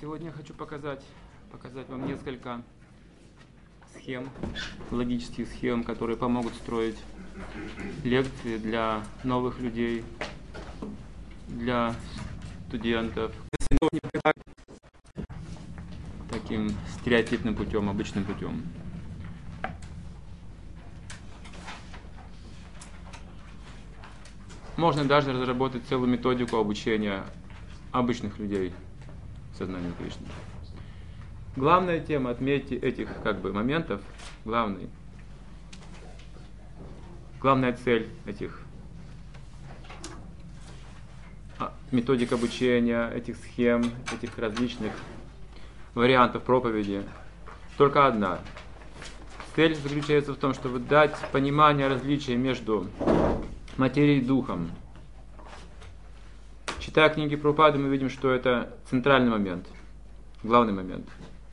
Сегодня я хочу показать вам несколько схем, логических схем, которые помогут строить лекции для новых людей, для студентов, таким стереотипным путем, обычным путем. Можно даже разработать целую методику обучения обычных людей сознанию Кришны. Главная тема, отметьте этих моментов, главная цель этих методик обучения, этих схем, этих различных вариантов проповеди только одна. Цель заключается в том, чтобы дать понимание различия между материей и духом. Читая книги Прабхупады, мы видим, что это центральный момент, главный момент.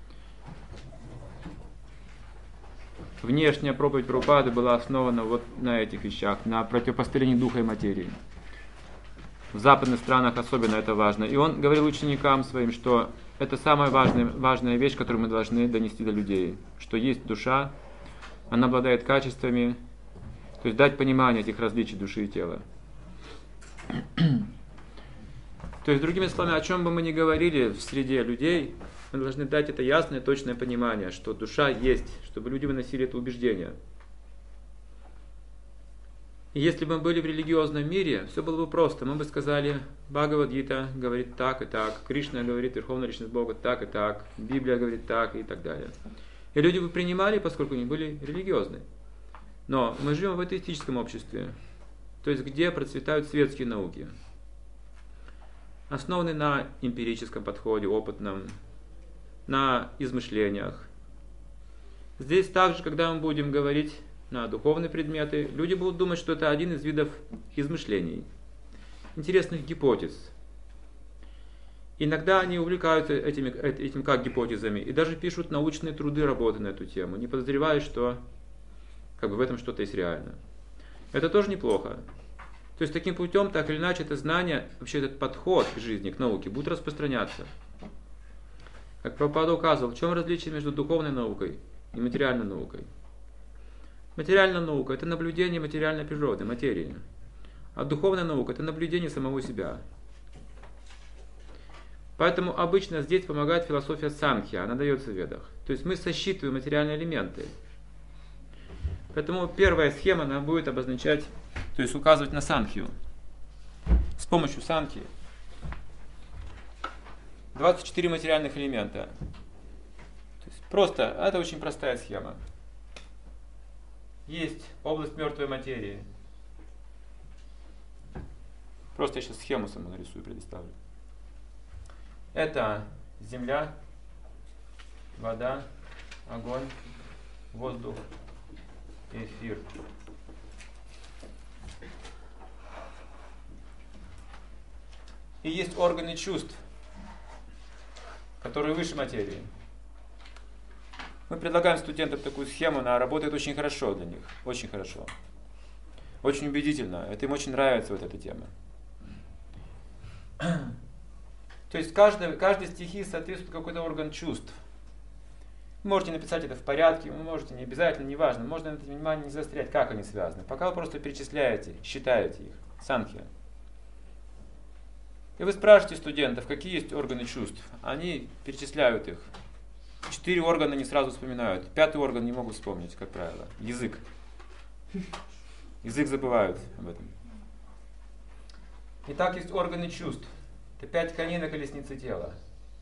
Внешняя проповедь Прабхупады была основана вот на этих вещах, на противопоставлении духа и материи. В западных странах особенно это важно. И он говорил ученикам своим, что это самая важная вещь, которую мы должны донести до людей. Что есть душа, она обладает качествами, то есть дать понимание этих различий души и тела. То есть, другими словами, о чем бы мы ни говорили в среде людей, мы должны дать это ясное, точное понимание, что душа есть, чтобы люди выносили это убеждение. И если бы мы были в религиозном мире, все было бы просто. Мы бы сказали, Бхагавад-гита говорит так и так, Кришна говорит, Верховная Личность Бога так и так, Библия говорит так и так далее. И люди бы принимали, поскольку они были религиозны. Но мы живем в атеистическом обществе, то есть где процветают светские науки, основанные на эмпирическом подходе, опытном, на измышлениях. Здесь также, когда мы будем говорить на духовные предметы, люди будут думать, что это один из видов измышлений, интересных гипотез. Иногда они увлекаются этим как гипотезами и даже пишут научные труды, работы на эту тему, не подозревая, что в этом что-то есть реально. Это тоже неплохо. То есть таким путем, так или иначе, это знание, вообще этот подход к жизни, к науке, будет распространяться. Как Прабхупада указывал, в чем различие между духовной наукой и материальной наукой? Материальная наука – это наблюдение материальной природы, материи. А духовная наука – это наблюдение самого себя. Поэтому обычно здесь помогает философия Санхья, она дается в ведах. То есть мы сосчитываем материальные элементы. Поэтому первая схема, она будет обозначать, то есть указывать на Санхью. С помощью Санхьи 24 материальных элемента. То есть просто, это очень простая схема. Есть область мертвой материи. Просто я сейчас схему саму нарисую, предоставлю. Это земля, вода, огонь, воздух, эфир. И есть органы чувств, которые выше материи. Мы предлагаем студентам такую схему, она работает очень хорошо для них. Очень хорошо. Очень убедительно. Это им очень нравится вот эта тема. То есть каждой стихии соответствует какой-то орган чувств. Вы можете написать это в порядке, вы можете не обязательно, неважно. Можно на это внимание не заострять, как они связаны. Пока вы просто перечисляете, считаете их. Санхья. И вы спрашиваете студентов, какие есть органы чувств. Они перечисляют их. 4 органа не сразу вспоминают. 5-й орган не могут вспомнить, как правило. Язык. Язык забывают об этом. Итак, есть органы чувств. Это 5 коней на колеснице тела.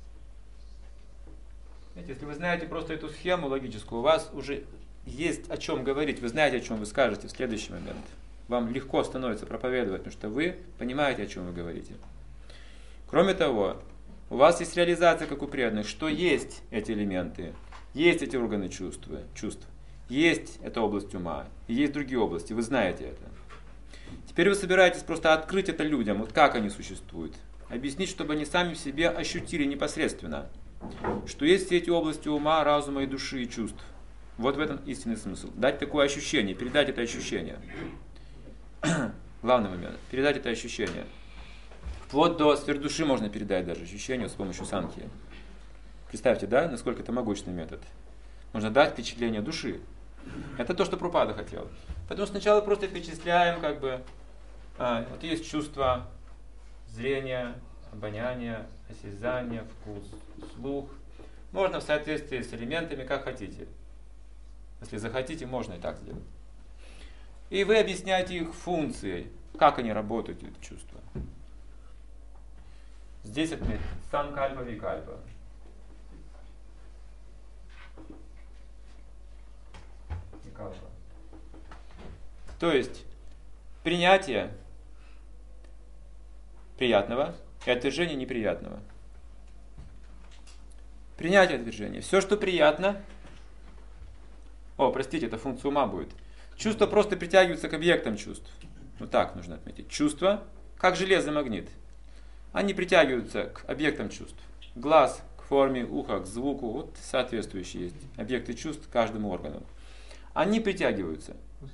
Знаете, если вы знаете просто эту схему логическую, у вас уже есть о чем говорить. Вы знаете, о чем вы скажете в следующий момент. Вам легко становится проповедовать, потому что вы понимаете, о чем вы говорите. Кроме того, у вас есть реализация, как у преданных, что есть эти элементы, есть эти органы чувств, есть эта область ума, и есть другие области, вы знаете это. Теперь вы собираетесь просто открыть это людям, вот как они существуют, объяснить, чтобы они сами в себе ощутили непосредственно, что есть все эти области ума, разума и души и чувств. Вот в этом истинный смысл. Дать такое ощущение, передать это ощущение. Главный момент, передать это ощущение. Вплоть до сфер души можно передать даже ощущение с помощью санхьи. Представьте, да, насколько это могучный метод. Можно дать впечатление души. Это то, что Прабхупада хотел. Поэтому сначала просто перечисляем, как бы, вот есть чувства зрения, обоняния, осязания, вкус, слух. Можно в соответствии с элементами, как хотите. Если захотите, можно и так сделать. И вы объясняете их функцией, как они работают, эти чувства. Здесь отметим санкальпа викальпа. То есть принятие приятного и отвержение неприятного. Принятие отвержения. Все, что приятно. Простите, это функция ума будет. Чувства просто притягиваются к объектам чувств. Вот так нужно отметить. Чувства, как железный магнит. Они притягиваются к объектам чувств. Глаз к форме, ухо к звуку. Вот соответствующие есть объекты чувств каждому органу. Они притягиваются.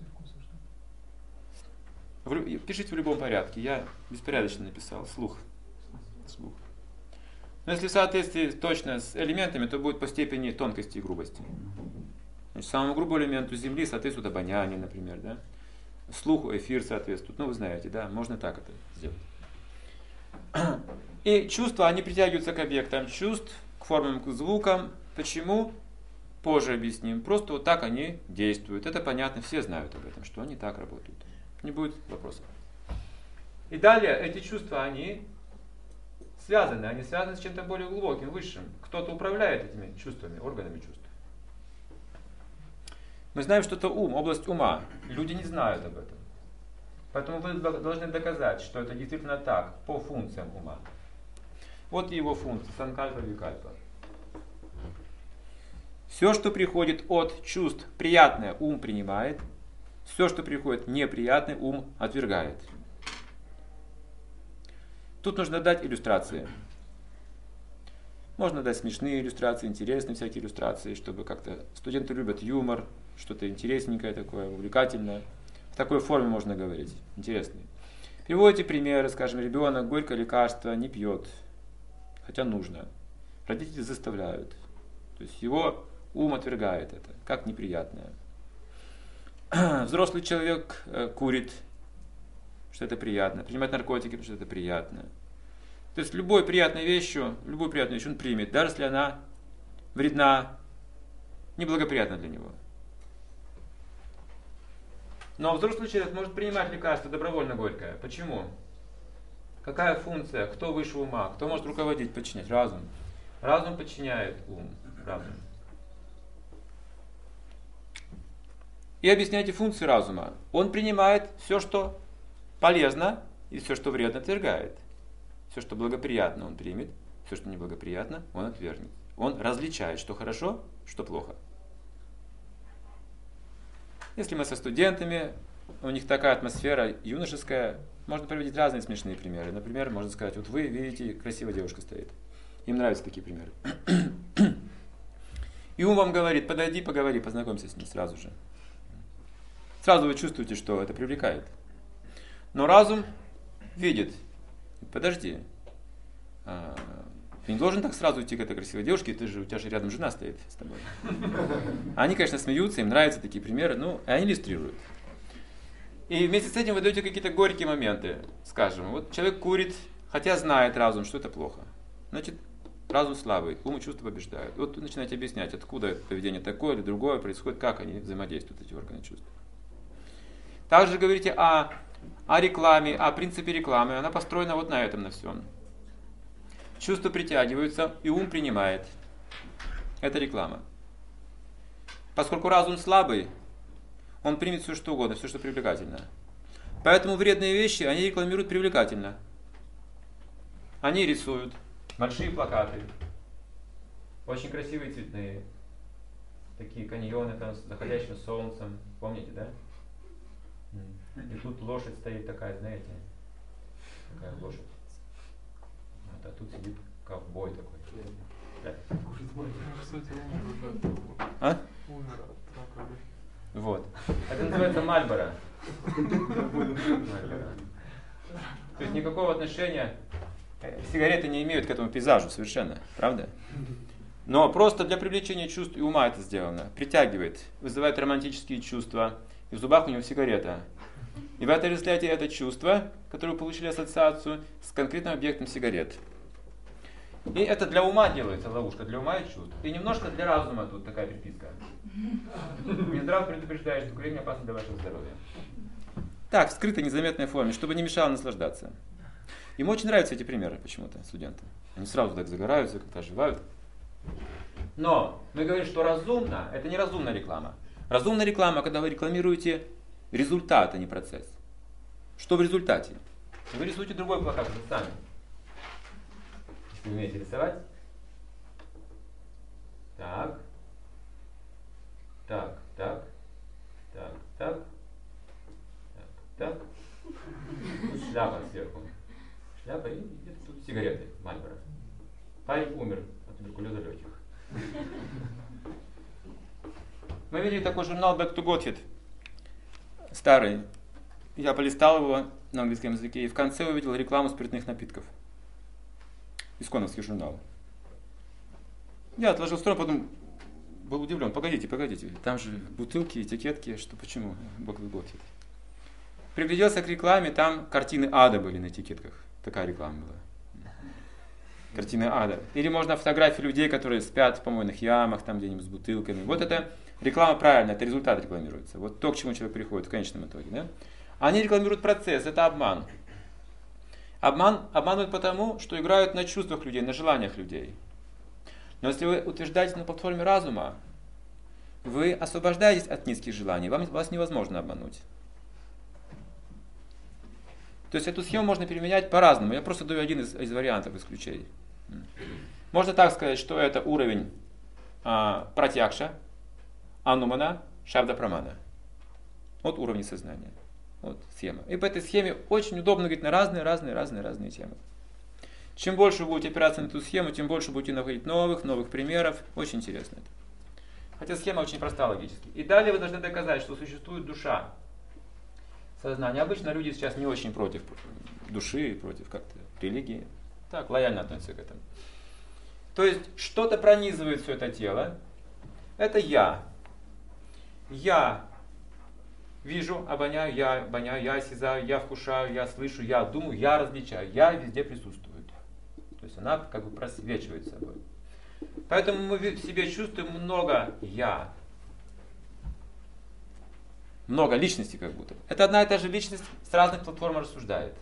Пишите в любом порядке. Я беспорядочно написал. Слух. Но если в соответствии точно с элементами, то будет по степени тонкости и грубости. Значит, самому грубому элементу Земли соответствует обоняние, например. Да? Слуху эфир соответствует. Вы знаете, да, можно так это сделать. И чувства, они притягиваются к объектам чувств, к формам, к звукам. Почему? Позже объясним. Просто вот так они действуют. Это понятно, все знают об этом, что они так работают. Не будет вопросов. И далее эти чувства, они связаны с чем-то более глубоким, высшим. Кто-то управляет этими чувствами, органами чувств. Мы знаем, что это ум, область ума. Люди не знают об этом. Поэтому вы должны доказать, что это действительно так, по функциям ума. Вот его функции, санкальпа, викальпа. Все, что приходит от чувств, приятное ум принимает. Все, что приходит неприятный, ум отвергает. Тут нужно дать иллюстрации. Можно дать смешные иллюстрации, интересные всякие иллюстрации, чтобы как-то... Студенты любят юмор, что-то интересненькое такое, увлекательное. В такой форме можно говорить, интересные. Приводите примеры, скажем, ребенок горькое лекарство не пьет, хотя нужно. Родители заставляют. То есть его ум отвергает это, как неприятное. Взрослый человек курит, что это приятно. Принимает наркотики, потому что это приятно. То есть любую приятную вещь он примет, даже если она вредна, неблагоприятна для него. Но взрослый человек может принимать лекарство добровольно горькое. Почему? Какая функция? Кто выше ума? Кто может руководить, подчинять? Разум. Разум подчиняет ум. Разум. И объясняйте функции разума. Он принимает все, что полезно, и все, что вредно, отвергает. Все, что благоприятно, он примет. Все, что неблагоприятно, он отвергнет. Он различает, что хорошо, что плохо. Если мы со студентами, у них такая атмосфера юношеская, можно приводить разные смешные примеры. Например, можно сказать, вот вы видите, красивая девушка стоит. Им нравятся такие примеры. И ум вам говорит, подойди, поговори, познакомься с ней сразу же. Сразу вы чувствуете, что это привлекает. Но разум видит, подожди, ты не должен так сразу идти к этой красивой девушке, у тебя же рядом жена стоит с тобой. Они, конечно, смеются, им нравятся такие примеры, и они иллюстрируют. И вместе с этим вы даете какие-то горькие моменты, скажем. Вот человек курит, хотя знает разум, что это плохо. Значит, разум слабый, ум и чувства побеждают. Вот вы начинаете объяснять, откуда это поведение такое или другое происходит, как они взаимодействуют, эти органы чувств. Также говорите о рекламе, о принципе рекламы. Она построена вот на этом, на всем. Чувства притягиваются, и ум принимает. Это реклама. Поскольку разум слабый, он примет все, что угодно, все, что привлекательно. Поэтому вредные вещи, они рекламируют привлекательно. Они рисуют большие плакаты, очень красивые, цветные. Такие каньоны там с заходящим солнцем. Помните, да? И тут лошадь стоит такая, знаете, такая лошадь. Вот, а тут сидит ковбой такой. Да. А? Вот. Это называется Мальборо. То есть никакого отношения сигареты не имеют к этому пейзажу совершенно, правда? Но просто для привлечения чувств и ума это сделано. Притягивает, вызывает романтические чувства. И в зубах у него сигарета. И вы отождествляете это чувство, которое вы получили ассоциацию, с конкретным объектом сигарет. И это для ума делается ловушка, для ума и чувств. И немножко для разума тут такая приписка. Минздрав предупреждает, что курение опасно для вашего здоровья. Так, в скрытой, незаметной форме, чтобы не мешало наслаждаться. Им очень нравятся эти примеры почему-то, студенты. Они сразу так загораются, как-то оживают. Но мы говорим, что разумно, это не разумная реклама. Разумная реклама, когда вы рекламируете результат, а не процесс. Что в результате? Вы рисуете другой плакат уже сами. Если вы умеете рисовать. Так. Так, так. Так, так. Так, так. Тут шляпа сверху. Шляпа и где-то тут сигареты, Мальборо. Парень умер от туберкулеза легких. Мы видели такой журнал Back to Godhead, старый. Я полистал его на английском языке и в конце увидел рекламу спиртных напитков. Исконовский журнал. Я отложил в сторону, потом был удивлен. Погодите, там же бутылки, этикетки, что почему Back to Godhead? Пригляделся к рекламе, там картины ада были на этикетках. Такая реклама была. Картины ада. Или можно фотографии людей, которые спят в помойных ямах, там где-нибудь с бутылками. Вот это реклама правильная, это результат рекламируется. Вот то, к чему человек приходит в конечном итоге. Да? Они рекламируют процесс, это обман. Обманывают потому, что играют на чувствах людей, на желаниях людей. Но если вы утверждаете на платформе разума, вы освобождаетесь от низких желаний, вас невозможно обмануть. То есть эту схему можно применять по-разному. Я просто даю один из вариантов исключений. Можно так сказать, что это уровень пратьякша, анумана, шабда прамана. Вот уровни сознания. Вот схема. И по этой схеме очень удобно говорить на разные темы. Чем больше вы будете опираться на эту схему, тем больше будете находить новых примеров. Очень интересно это. Хотя схема очень проста логически. И далее вы должны доказать, что существует душа. Сознание. Обычно люди сейчас не очень против души, против как-то религии. Так, лояльно относятся к этому. То есть, что-то пронизывает все это тело. Это я. Я вижу, обоняю, я осязаю, я вкушаю, я слышу, я думаю, я различаю. Я везде присутствует. То есть, она как бы просвечивает собой. Поэтому мы в себе чувствуем много я. Много личностей как будто. Это одна и та же личность с разных платформ рассуждает.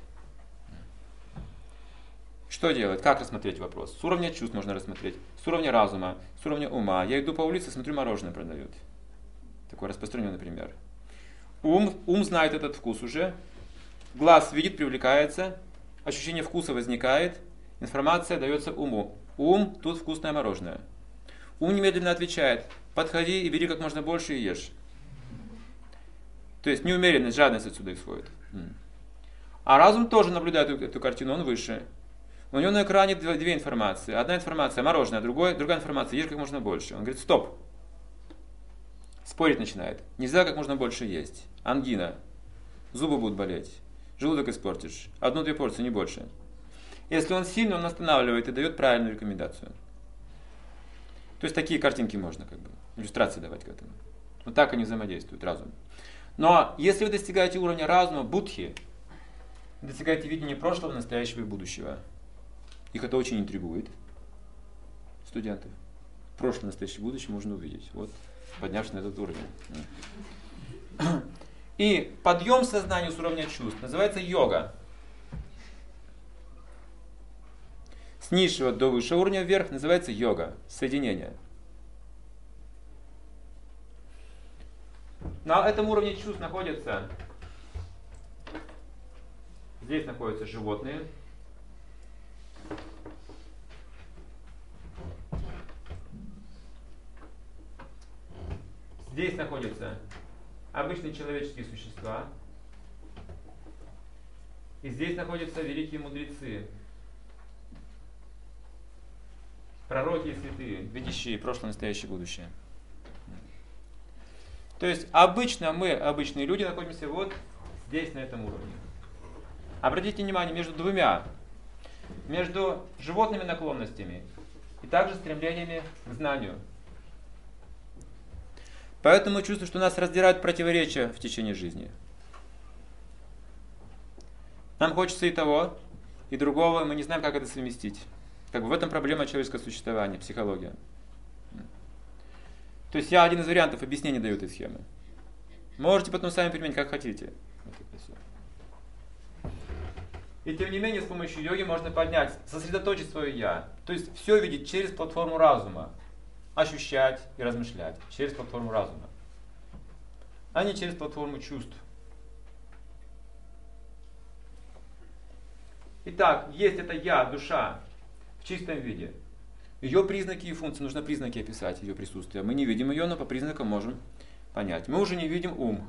Что делать? Как рассмотреть вопрос? С уровня чувств можно рассмотреть, с уровня разума, с уровня ума. Я иду по улице, смотрю, мороженое продают. Такой распространенный пример. Ум знает этот вкус уже. Глаз видит, привлекается. Ощущение вкуса возникает. Информация дается уму. Ум, тут вкусное мороженое. Ум немедленно отвечает: подходи и бери как можно больше и ешь. То есть неумеренность, жадность отсюда исходит. А разум тоже наблюдает эту картину, он выше. У него на экране две информации. Одна информация мороженое, другая информация ешь как можно больше. Он говорит: стоп. Спорить начинает. Нельзя как можно больше есть. Ангина. Зубы будут болеть. Желудок испортишь. 1-2 порции, не больше. Если он сильный, он останавливает и дает правильную рекомендацию. То есть такие картинки можно как бы иллюстрации давать к этому. Вот так они взаимодействуют, разум. Но если вы достигаете уровня разума, будхи, достигаете видения прошлого, настоящего и будущего. Их это очень интригует студентов. Прошлое, настоящее, будущее можно увидеть. Вот, поднявшись на этот уровень. И подъем сознания с уровня чувств называется йога. С низшего до высшего уровня вверх называется йога, соединение. На этом уровне чувств находятся, здесь находятся животные, здесь находятся обычные человеческие существа, и здесь находятся великие мудрецы, пророки и святые, видящие прошлое, настоящее, будущее. То есть обычно мы, обычные люди, находимся вот здесь, на этом уровне. Обратите внимание, между животными наклонностями и также стремлениями к знанию. Поэтому чувствую, что нас раздирают противоречия в течение жизни. Нам хочется и того, и другого, мы не знаем, как это совместить. Как бы в этом проблема человеческого существования, психология. То есть я один из вариантов объяснения даю этой схемы. Можете потом сами применить, как хотите. И тем не менее, с помощью йоги можно поднять, сосредоточить свое «я». То есть все видеть через платформу разума. Ощущать и размышлять через платформу разума, а не через платформу чувств. Итак, есть это «я», душа, в чистом виде. Ее признаки и функции, нужно признаки описать, ее присутствие. Мы не видим ее, но по признакам можем понять. Мы уже не видим ум.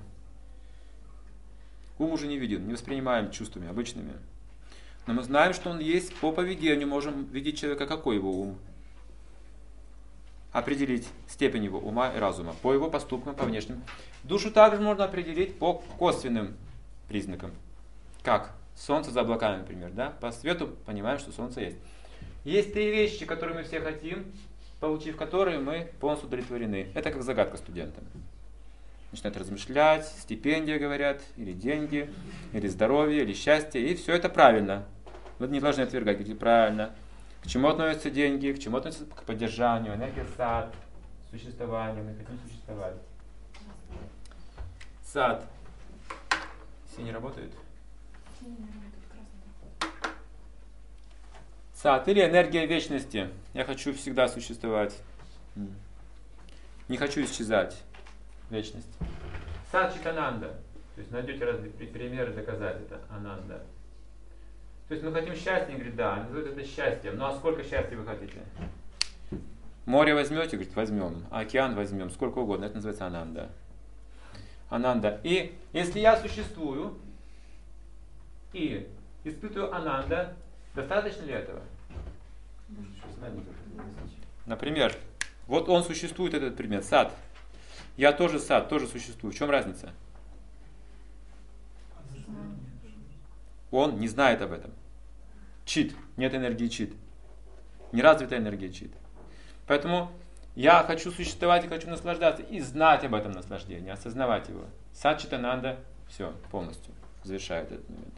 Ум уже не видим, не воспринимаем чувствами обычными. Но мы знаем, что он есть, по поведению можем видеть человека, какой его ум. Определить степень его ума и разума по его поступкам, по внешним. Душу также можно определить по косвенным признакам. Как солнце за облаками, например. Да? По свету понимаем, что солнце есть. Есть три вещи, которые мы все хотим, получив которые мы полностью удовлетворены. Это как загадка студентам. Начинают размышлять, стипендия говорят, или деньги, или здоровье, или счастье. И все это правильно. Вы не должны отвергать, говорите правильно. К чему относятся деньги, к чему относятся к поддержанию, энергия сад, существование, мы хотим существовать. Сад. Все не работает? Сад или энергия вечности. Я хочу всегда существовать. Не хочу исчезать. Вечность. Сад Читананда. То есть найдете разные примеры доказать это. Ананда. То есть мы хотим счастья, говорит, да, они называют это счастьем. Ну а сколько счастья вы хотите? Море возьмете, говорит, возьмем. Океан возьмем, сколько угодно. Это называется ананда. Ананда. И если я существую и испытываю ананда, достаточно ли этого? Например, вот он существует, этот предмет, сад. Я тоже сад, тоже существую. В чем разница? Он не знает об этом. Чит. Нет энергии чит. Неразвитая энергия чит. Поэтому я хочу существовать и хочу наслаждаться. И знать об этом наслаждении, осознавать его. Сад Читананда, все, полностью завершает этот момент.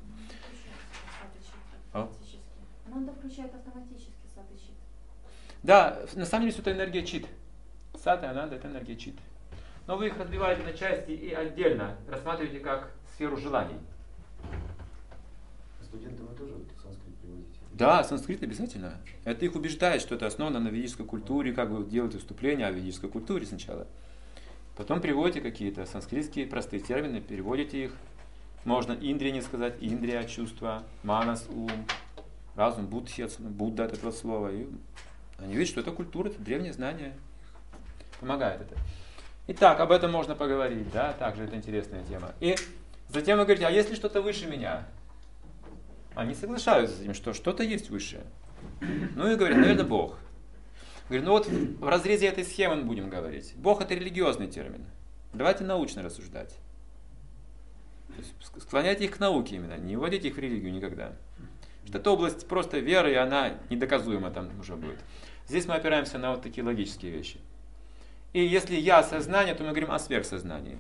Ананда включает автоматически сад и чит. Да, на самом деле все это энергия чит. Сад и ананда это энергия чит. Но вы их разбиваете на части и отдельно рассматриваете как сферу желаний. Студентам вы тоже санскрит приводите? Да, санскрит обязательно. Это их убеждает, что это основано на ведической культуре, как вы делаете вступление о ведической культуре сначала. Потом приводите какие-то санскритские простые термины, переводите их. Можно индрия не сказать, индрия чувство, манас ум, разум, будхи, Будда от этого слова. И они видят, что это культура, это древнее знание. Помогает это. Итак, об этом можно поговорить, да, также это интересная тема. И затем вы говорите, а есть ли что-то выше меня? Они соглашаются с этим, что что-то есть высшее. Ну и говорят, наверное, Бог. Говорю, ну вот в разрезе этой схемы мы будем говорить. Бог это религиозный термин. Давайте научно рассуждать. То есть склоняйте их к науке именно, не вводите их в религию никогда. Что это область просто веры, и она недоказуема там уже будет. Здесь мы опираемся на вот такие логические вещи. И если я сознание, то мы говорим о сверхсознании.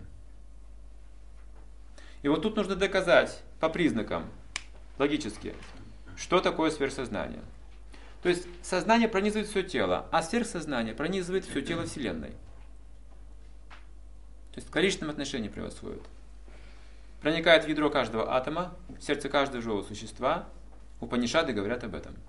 И вот тут нужно доказать по признакам, логически, что такое сверхсознание. То есть сознание пронизывает все тело, а сверхсознание пронизывает все тело Вселенной. То есть в количественном отношении превосходит. Проникает в ядро каждого атома, в сердце каждого живого существа. Упанишады говорят об этом.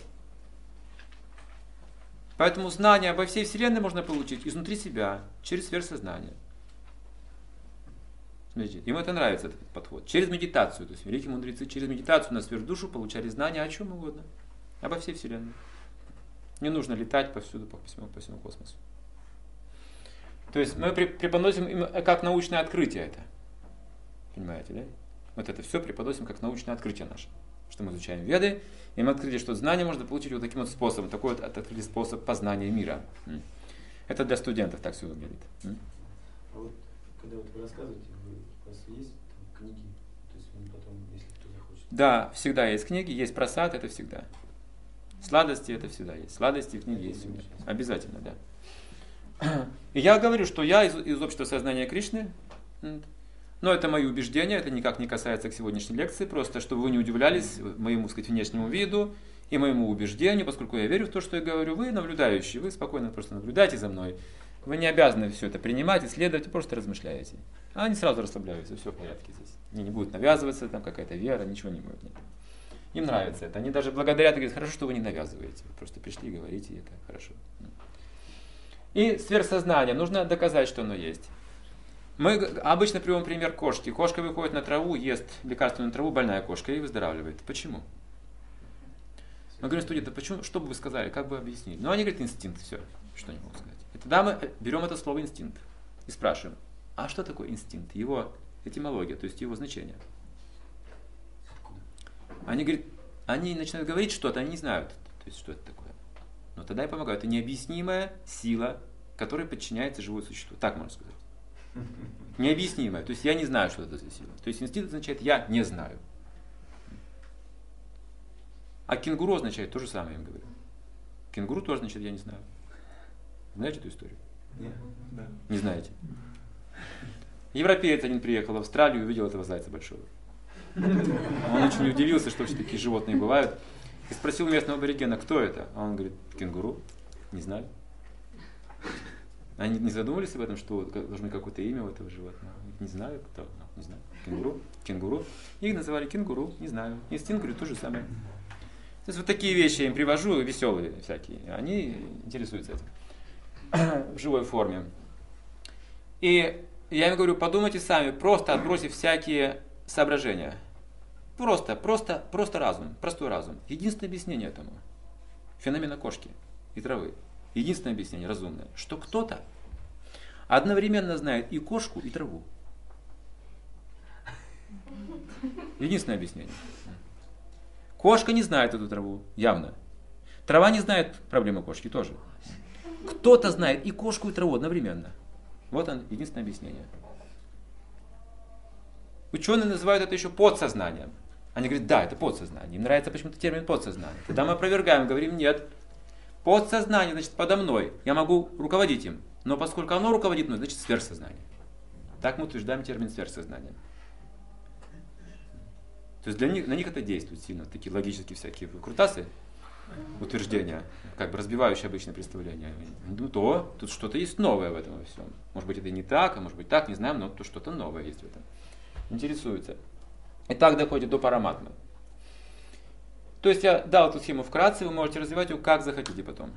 Поэтому знание обо всей Вселенной можно получить изнутри себя, через сверхсознание. Смотрите, им это нравится, этот подход. Через медитацию, то есть великие мудрецы через медитацию на сверхдушу получали знания о чем угодно. Обо всей Вселенной. Не нужно летать повсюду, по всему космосу. То есть мы преподносим им как научное открытие это. Понимаете, да? Вот это все преподносим как научное открытие наше. Что мы изучаем Веды, и мы открыли, что знание можно получить вот таким вот способом. Такой вот открыли способ познания мира. Это для студентов так все выглядит. А вот, когда вот вы рассказываете, у вас есть там книги? То есть вы потом, если кто захочет... Да, всегда есть книги, есть просад, это всегда. Сладости это всегда есть. Сладости в книге есть всегда. Обязательно, да. И я говорю, что я из общества сознания Кришны, но это мои убеждения, это никак не касается к сегодняшней лекции, просто чтобы вы не удивлялись моему, так сказать, внешнему виду и моему убеждению, поскольку я верю в то, что я говорю, вы наблюдающие, вы спокойно просто наблюдайте за мной. Вы не обязаны все это принимать, исследовать, вы просто размышляете. А они сразу расслабляются, все в порядке здесь. Они не будут навязываться, там какая-то вера, ничего не будет. Нет. Им нравится это. Они даже благодарят и говорят, хорошо, что вы не навязываете. Вы просто пришли и говорите, и это хорошо. И сверхсознание. Нужно доказать, что оно есть. Мы обычно приводим пример кошки. Кошка выходит на траву, ест лекарственную траву, больная кошка, и выздоравливает. Почему? Мы говорим студентам, почему? Что бы вы сказали, как бы объяснили? Ну, они говорят, инстинкт, все, что они могут сказать. И тогда мы берем это слово инстинкт и спрашиваем, а что такое инстинкт? Его этимология, то есть его значение. Они говорят, они начинают говорить что-то, они не знают, то есть что это такое. Но тогда я помогаю. Это необъяснимая сила, которой подчиняется живое существо. Так можно сказать. Необъяснимая. То есть я не знаю, что это за сила. То есть инстинкт означает я не знаю. А кенгуру означает то же самое, я им говорю. Кенгуру тоже означает я не знаю. Знаете эту историю? Нет. Да. Не знаете? Европеец один приехал в Австралию и увидел этого зайца большого. Он очень удивился, что вообще такие животные бывают. И спросил местного аборигена, кто это? А он говорит, кенгуру. Не знаю. Они не задумывались об этом, что должно быть какое-то имя у этого животного? Не знаю, кто. Не знаю. Кенгуру. Кенгуру. Их называли кенгуру. Не знаю. Инстинкт, говорю, то же самое. То есть вот такие вещи я им привожу, веселые всякие. Они интересуются этим в живой форме. И я им говорю, подумайте сами, просто отбросив всякие соображения. Просто разум, простой разум. Единственное объяснение этому феномена кошки и травы. Единственное объяснение разумное, что кто-то одновременно знает и кошку, и траву. Единственное объяснение. Кошка не знает эту траву, явно. Трава не знает проблемы кошки тоже. Кто-то знает и кошку, и траву одновременно. Вот он, единственное объяснение. Ученые называют это еще подсознанием. Они говорят, да, это подсознание. Им нравится почему-то термин подсознание. Тогда мы опровергаем, говорим, нет. Подсознание, значит, подо мной. Я могу руководить им. Но поскольку оно руководит мной, значит, сверхсознание. Так мы утверждаем термин сверхсознание. То есть на них это действует сильно. Такие логические всякие выкрутасы, утверждения, как бы разбивающие обычное представление. Ну то, тут что-то есть новое в этом во всем. Может быть, это и не так, а может быть так, не знаем, но тут что-то новое есть в этом. Интересуется. И так доходит до параматмы. То есть я дал эту схему вкратце, вы можете развивать ее как захотите потом.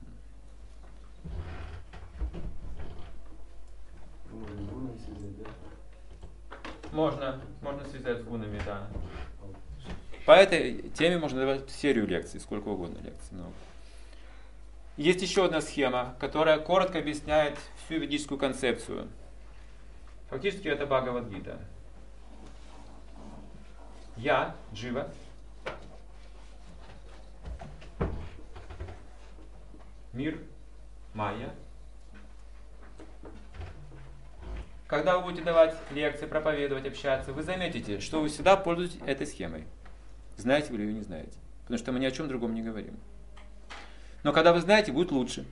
Можно связать с гунами, да. По этой теме можно давать серию лекций, сколько угодно лекций. Много. Есть еще одна схема, которая коротко объясняет всю ведическую концепцию. Фактически это Бхагавад-гита. Я, Джива, мир, майя. Когда вы будете давать лекции, проповедовать, общаться, вы заметите, что вы всегда пользуетесь этой схемой. Знаете вы или ее не знаете. Потому что мы ни о чем другом не говорим. Но когда вы знаете, будет лучше.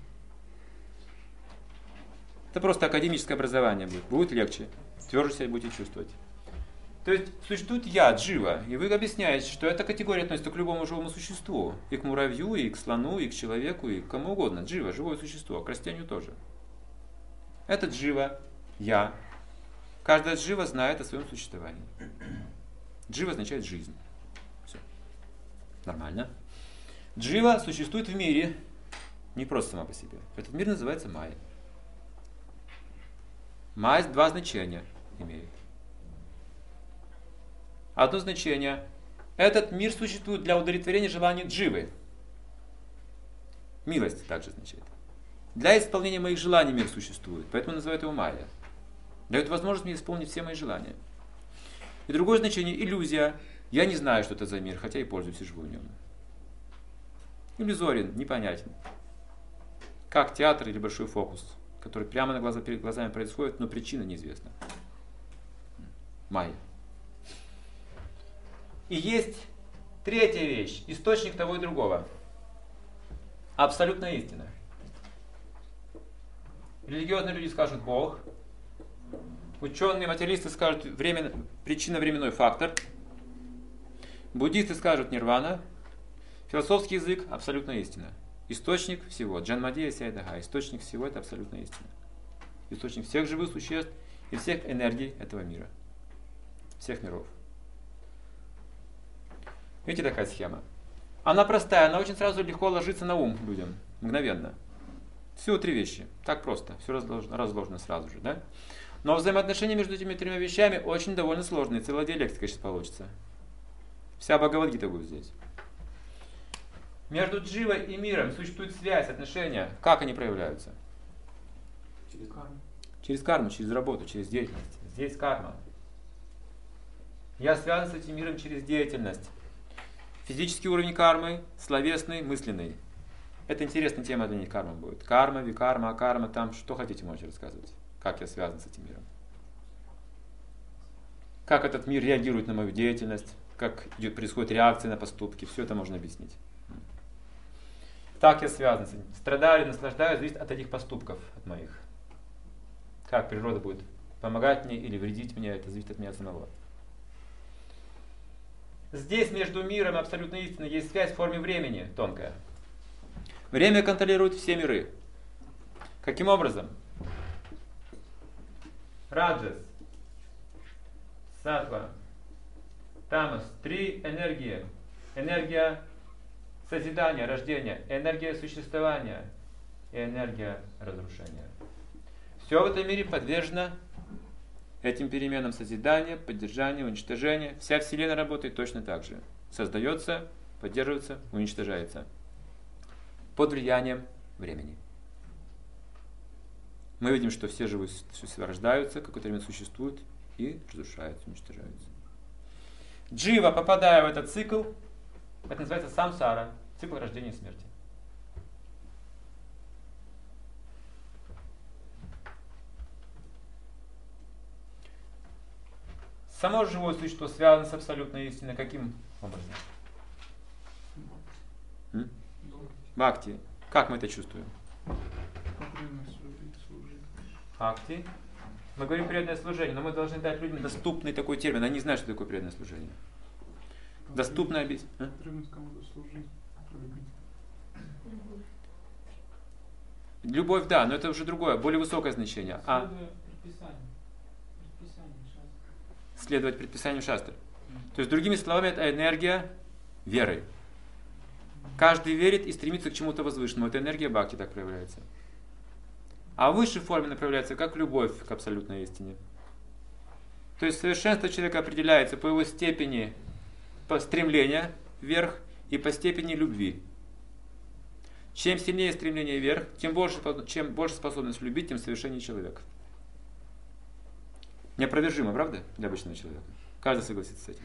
Это просто академическое образование будет. Будет легче. Тверже себя будете чувствовать. То есть существует я, Джива, и вы объясняете, что эта категория относится к любому живому существу. И к муравью, и к слону, и к человеку, и к кому угодно. Джива, живое существо, к растению тоже. Это Джива, я. Каждая Джива знает о своем существовании. Джива означает жизнь. Все. Нормально. Джива существует в мире, не просто сама по себе. Этот мир называется майя. Майя два значения имеет. Одно значение. Этот мир существует для удовлетворения желаний Дживы. Милость также означает. Для исполнения моих желаний мир существует. Поэтому называют его майя. Дает возможность мне исполнить все мои желания. И другое значение – иллюзия. Я не знаю, что это за мир, хотя и пользуюсь и живу в нем. Иллюзорен, непонятен. Как театр или большой фокус, который прямо перед глазами происходит, но причина неизвестна. Майя. И есть третья вещь, источник того и другого. абсолютная истина. Религиозные люди скажут Бог. Ученые материалисты скажут причинно-временной фактор. Буддисты скажут нирвана. Философский язык – абсолютная истина. Источник всего. Джанмадея Сяйдага. Источник всего – это абсолютная истина. Источник всех живых существ и всех энергий этого мира. Всех миров. Видите, такая схема. Она простая, она очень сразу легко ложится на ум людям. Мгновенно. Всего 3 вещи. Так просто. Все разложено сразу же. Да? Но взаимоотношения между этими 3 вещами очень довольно сложные. Целая диалектика сейчас получится. Вся Бхагавад-гита будет здесь. Между дживой и миром существует связь, отношения. Как они проявляются? Через карму. Через карму, через работу, через деятельность. Здесь карма. Я связан с этим миром через деятельность. Физический уровень кармы, словесный, мысленный. Это интересная тема для них, карма будет. Карма, викарма, акарма, там что хотите можете рассказывать. Как я связан с этим миром. Как этот мир реагирует на мою деятельность, как происходит реакция на поступки. Все это можно объяснить. Так я связан с этим. Страдаю или наслаждаюсь, зависит от этих поступков, от моих. Как природа будет помогать мне или вредить мне, это зависит от меня самого. Здесь между миром и абсолютной истиной есть связь в форме времени, тонкая. Время контролирует все миры. Каким образом? Раджас, саттва, тамас. 3 энергии. Энергия созидания, рождения, энергия существования и энергия разрушения. Все в этом мире подвержено этим переменам созидания, поддержания, уничтожения. Вся Вселенная работает точно так же. Создается, поддерживается, уничтожается. Под влиянием времени. Мы видим, что все живые существа рождаются, какое-то время существуют и разрушаются, уничтожаются. Джива, попадая в этот цикл, это называется самсара, цикл рождения и смерти. Само живое существо связано с абсолютной истиной. Каким образом? Бхакти. Как мы это чувствуем? Бхакти. Мы говорим преданное служение, но мы должны дать людям доступный такой термин. Они не знают, что такое преданное служение. Доступно объяснить. Любовь, да, но это уже другое, более высокое значение. Следовать предписанию шастры. То есть, другими словами, это энергия веры. Каждый верит и стремится к чему-то возвышенному. Это энергия бхакти так проявляется. А в высшей форме проявляется как любовь к абсолютной истине. То есть совершенство человека определяется по его степени стремления вверх и по степени любви. Чем сильнее стремление вверх, чем больше способность любить, тем совершеннее человек. Неопровержимо, правда, для обычного человека? Каждый согласится с этим.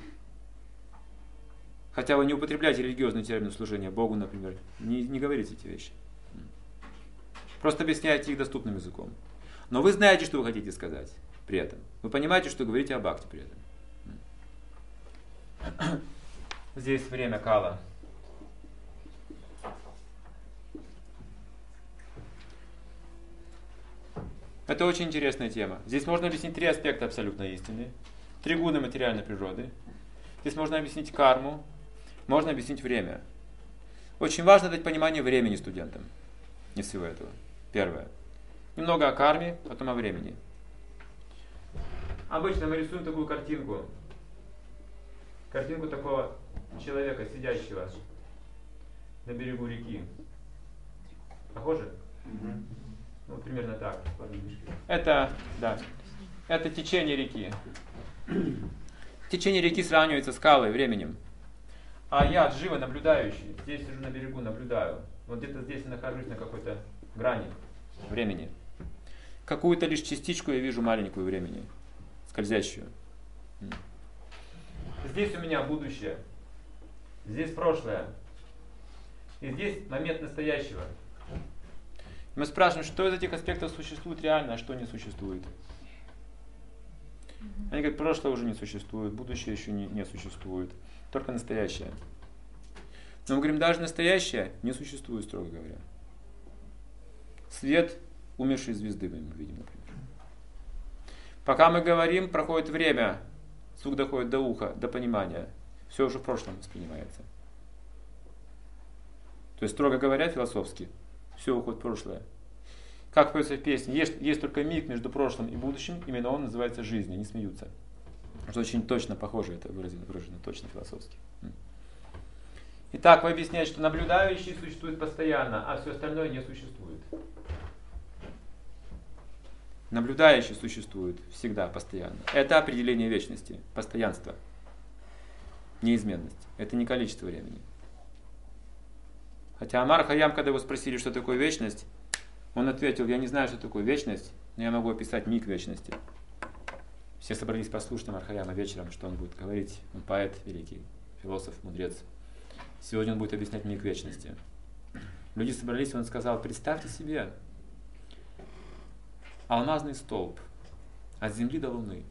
Хотя вы не употребляете религиозный термин служения Богу, например. Не говорите эти вещи. Просто объясняйте их доступным языком. Но вы знаете, что вы хотите сказать при этом. Вы понимаете, что говорите о бхакти при этом. Здесь время кала. Это очень интересная тема. Здесь можно объяснить 3 аспекта абсолютной истины. 3 гуна материальной природы. Здесь можно объяснить карму. Можно объяснить время. Очень важно дать понимание времени студентам. Не всего этого. Первое. Немного о карме, потом о времени. Обычно мы рисуем такую картинку. Картинку такого человека, сидящего на берегу реки. Похоже? Ну, примерно так. Это течение реки. Течение реки сравнивается с скалой, временем. А я, живо наблюдающий, здесь сижу на берегу, наблюдаю. Вот где-то здесь я нахожусь на какой-то грани времени. Какую-то лишь частичку я вижу маленькую времени, скользящую. Здесь у меня будущее, здесь прошлое, и здесь момент настоящего. Мы спрашиваем, что из этих аспектов существует реально, а что не существует. Они говорят, прошлое уже не существует, будущее еще не существует, только настоящее. Но мы говорим, даже настоящее не существует, строго говоря. Свет умершей звезды мы видим, например. Пока мы говорим, проходит время, звук доходит до уха, до понимания. Все уже в прошлом воспринимается. То есть, строго говоря, философски, все уходит в прошлое. Как поется в песне, есть только миг между прошлым и будущим, именно он называется жизнью, они смеются. Что очень точно похоже, это выражено точно философски. Итак, вы объясняете, что наблюдающий существует постоянно, а все остальное не существует. Наблюдающий существует всегда, постоянно. Это определение вечности, постоянство, неизменность. Это не количество времени. Хотя Амар Хайям, когда его спросили, что такое вечность, он ответил, я не знаю, что такое вечность, но я могу описать миг вечности. Все собрались послушать Амар Хайяма вечером, что он будет говорить. Он поэт великий, философ, мудрец. Сегодня он будет объяснять миг вечности. Люди собрались, он сказал, представьте себе алмазный столб от земли до луны.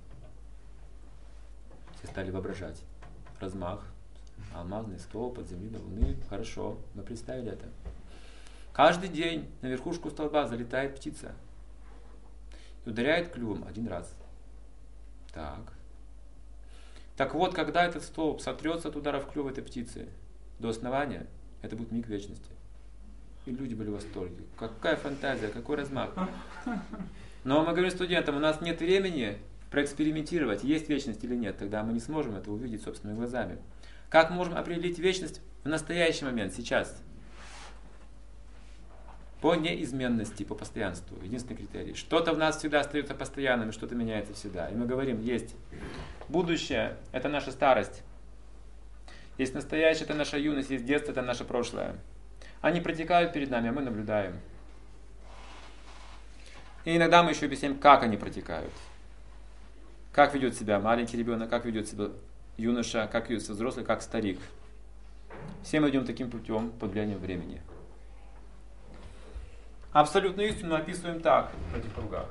Все стали воображать размах. Алмазный столб от земли до луны. Хорошо, мы представили это. Каждый день на верхушку столба залетает птица и ударяет клювом один раз. Так вот, когда этот столб сотрется от ударов клюва этой птицы до основания, это будет миг вечности. И люди были в восторге. Какая фантазия, какой размах. Но мы говорим студентам, у нас нет времени проэкспериментировать, есть вечность или нет. Тогда мы не сможем это увидеть собственными глазами. Как можем определить вечность в настоящий момент, сейчас? По неизменности, по постоянству. Единственный критерий. Что-то в нас всегда остается постоянным, и что-то меняется всегда. И мы говорим, есть будущее, это наша старость. Есть настоящее, это наша юность, есть детство, это наше прошлое. Они протекают перед нами, а мы наблюдаем. И иногда мы еще объясняем, как они протекают. Как ведет себя маленький ребенок, как ведет себя юноша, как ведет себя взрослый, как старик. Все мы идем таким путем под влиянием времени. Абсолютную истину мы описываем так в этих кругах.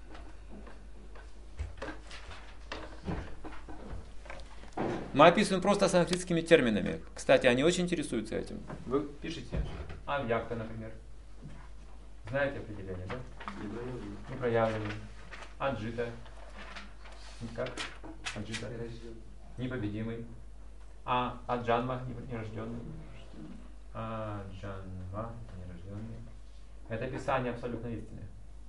Мы описываем просто санскритскими терминами. Кстати, они очень интересуются этим. Вы пишете авьякта, например. Знаете определение, да? Непроявленный. Аджита. Как? Аджита. Непобедимый. Аджанма, нерожденный. Аджанма, нерожденный. Это описание абсолютной истины.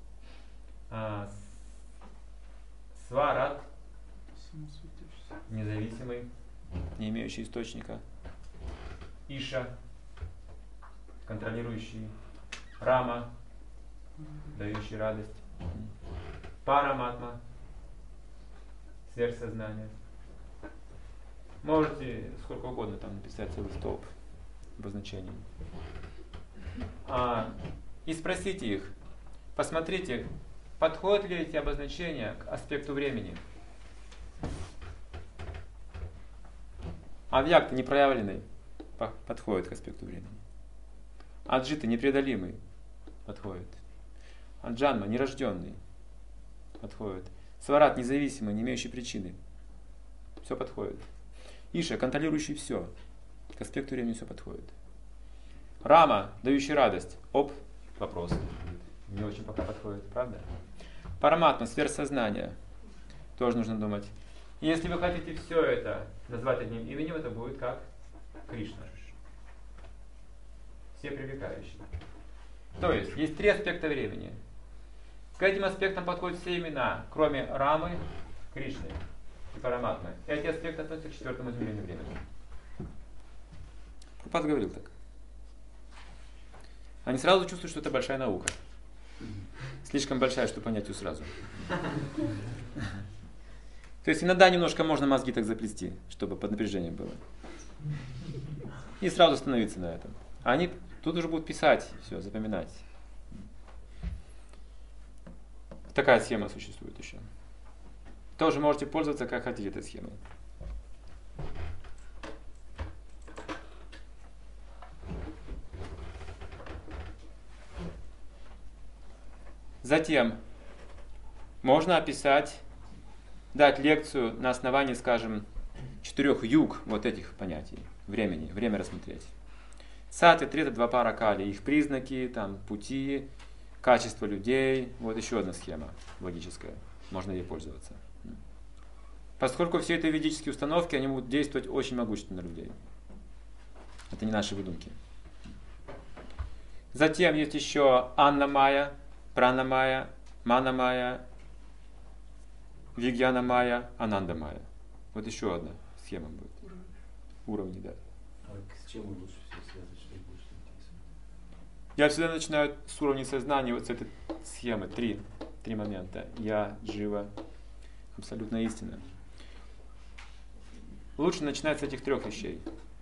Сварат, независимый, не имеющий источника. Иша, контролирующий. Рама, дающий радость. Параматма, сверхсознание. Можете сколько угодно там написать целый столб обозначений. И спросите их, посмотрите, подходят ли эти обозначения к аспекту времени. Авьякта непроявленный подходит к аспекту времени. Аджита непреодолимый подходит. Аджанма нерожденный подходит. Сварат независимый, не имеющий причины. Все подходит. Иша контролирующий все. К аспекту времени все подходит. Рама дающий радость. Вопрос. Не очень пока подходит, правда? Параматма, сверхсознание. Тоже нужно думать. Если вы хотите все это назвать одним именем, это будет как Кришна. Все привлекающие. То есть 3 аспекта времени. К этим аспектам подходят все имена, кроме Рамы, Кришны и Параматмы. Эти аспекты относятся к 4-му измерению времени. Прабхупада говорил так. Они сразу чувствуют, что это большая наука. Слишком большая, чтобы понять ее сразу. То есть иногда немножко можно мозги так заплести, чтобы под напряжением было. И сразу остановиться на этом. А они тут уже будут писать, все, запоминать. Такая схема существует еще. Тоже можете пользоваться как хотите этой схемой. Затем можно описать, дать лекцию на основании, скажем, 4 юг вот этих понятий, времени, время рассмотреть. Сатья, три — это два пара кали, их признаки, там, пути, качество людей. Вот еще одна схема логическая, можно ей пользоваться. Поскольку все это ведические установки, они будут действовать очень могущественно на людей. Это не наши выдумки. Затем есть еще Анна-майя, Прана-майя, Мана-майя, Вигьяна-майя, Ананда-майя. Вот еще одна схема будет. Уровни, да. А с чем лучше всего связать, что больше интересует? Я всегда начинаю с уровня сознания, вот с этой схемы. Три момента. Я, Джива, абсолютно истина. Лучше начинать с этих трех вещей.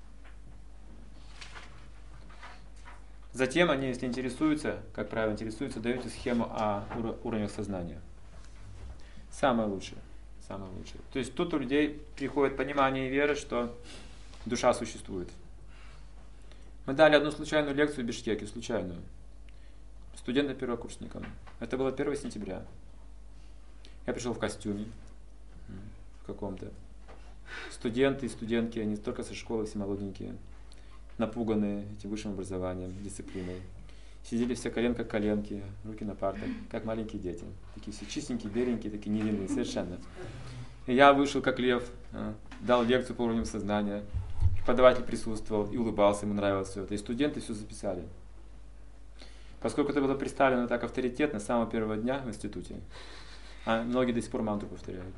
Затем они, если интересуются, как правило, интересуются, даете схему о уровнях сознания. Самое лучшее. Самое лучшее. То есть тут у людей приходит понимание и вера, что душа существует. Мы дали одну случайную лекцию в Бишкеке, случайную, студентам-первокурсникам. Это было 1 сентября. Я пришел в костюме в каком-то. Студенты и студентки, они только со школы, все молоденькие, напуганные этим высшим образованием, дисциплиной. Сидели все коленка к коленке, руки на партах, как маленькие дети. Такие все чистенькие, беленькие, такие невинные, совершенно. И я вышел как лев, дал лекцию по уровню сознания. Преподаватель присутствовал и улыбался, ему нравилось все это. И студенты все записали. Поскольку это было представлено так авторитетно с самого первого дня в институте, а многие до сих пор мантру повторяют.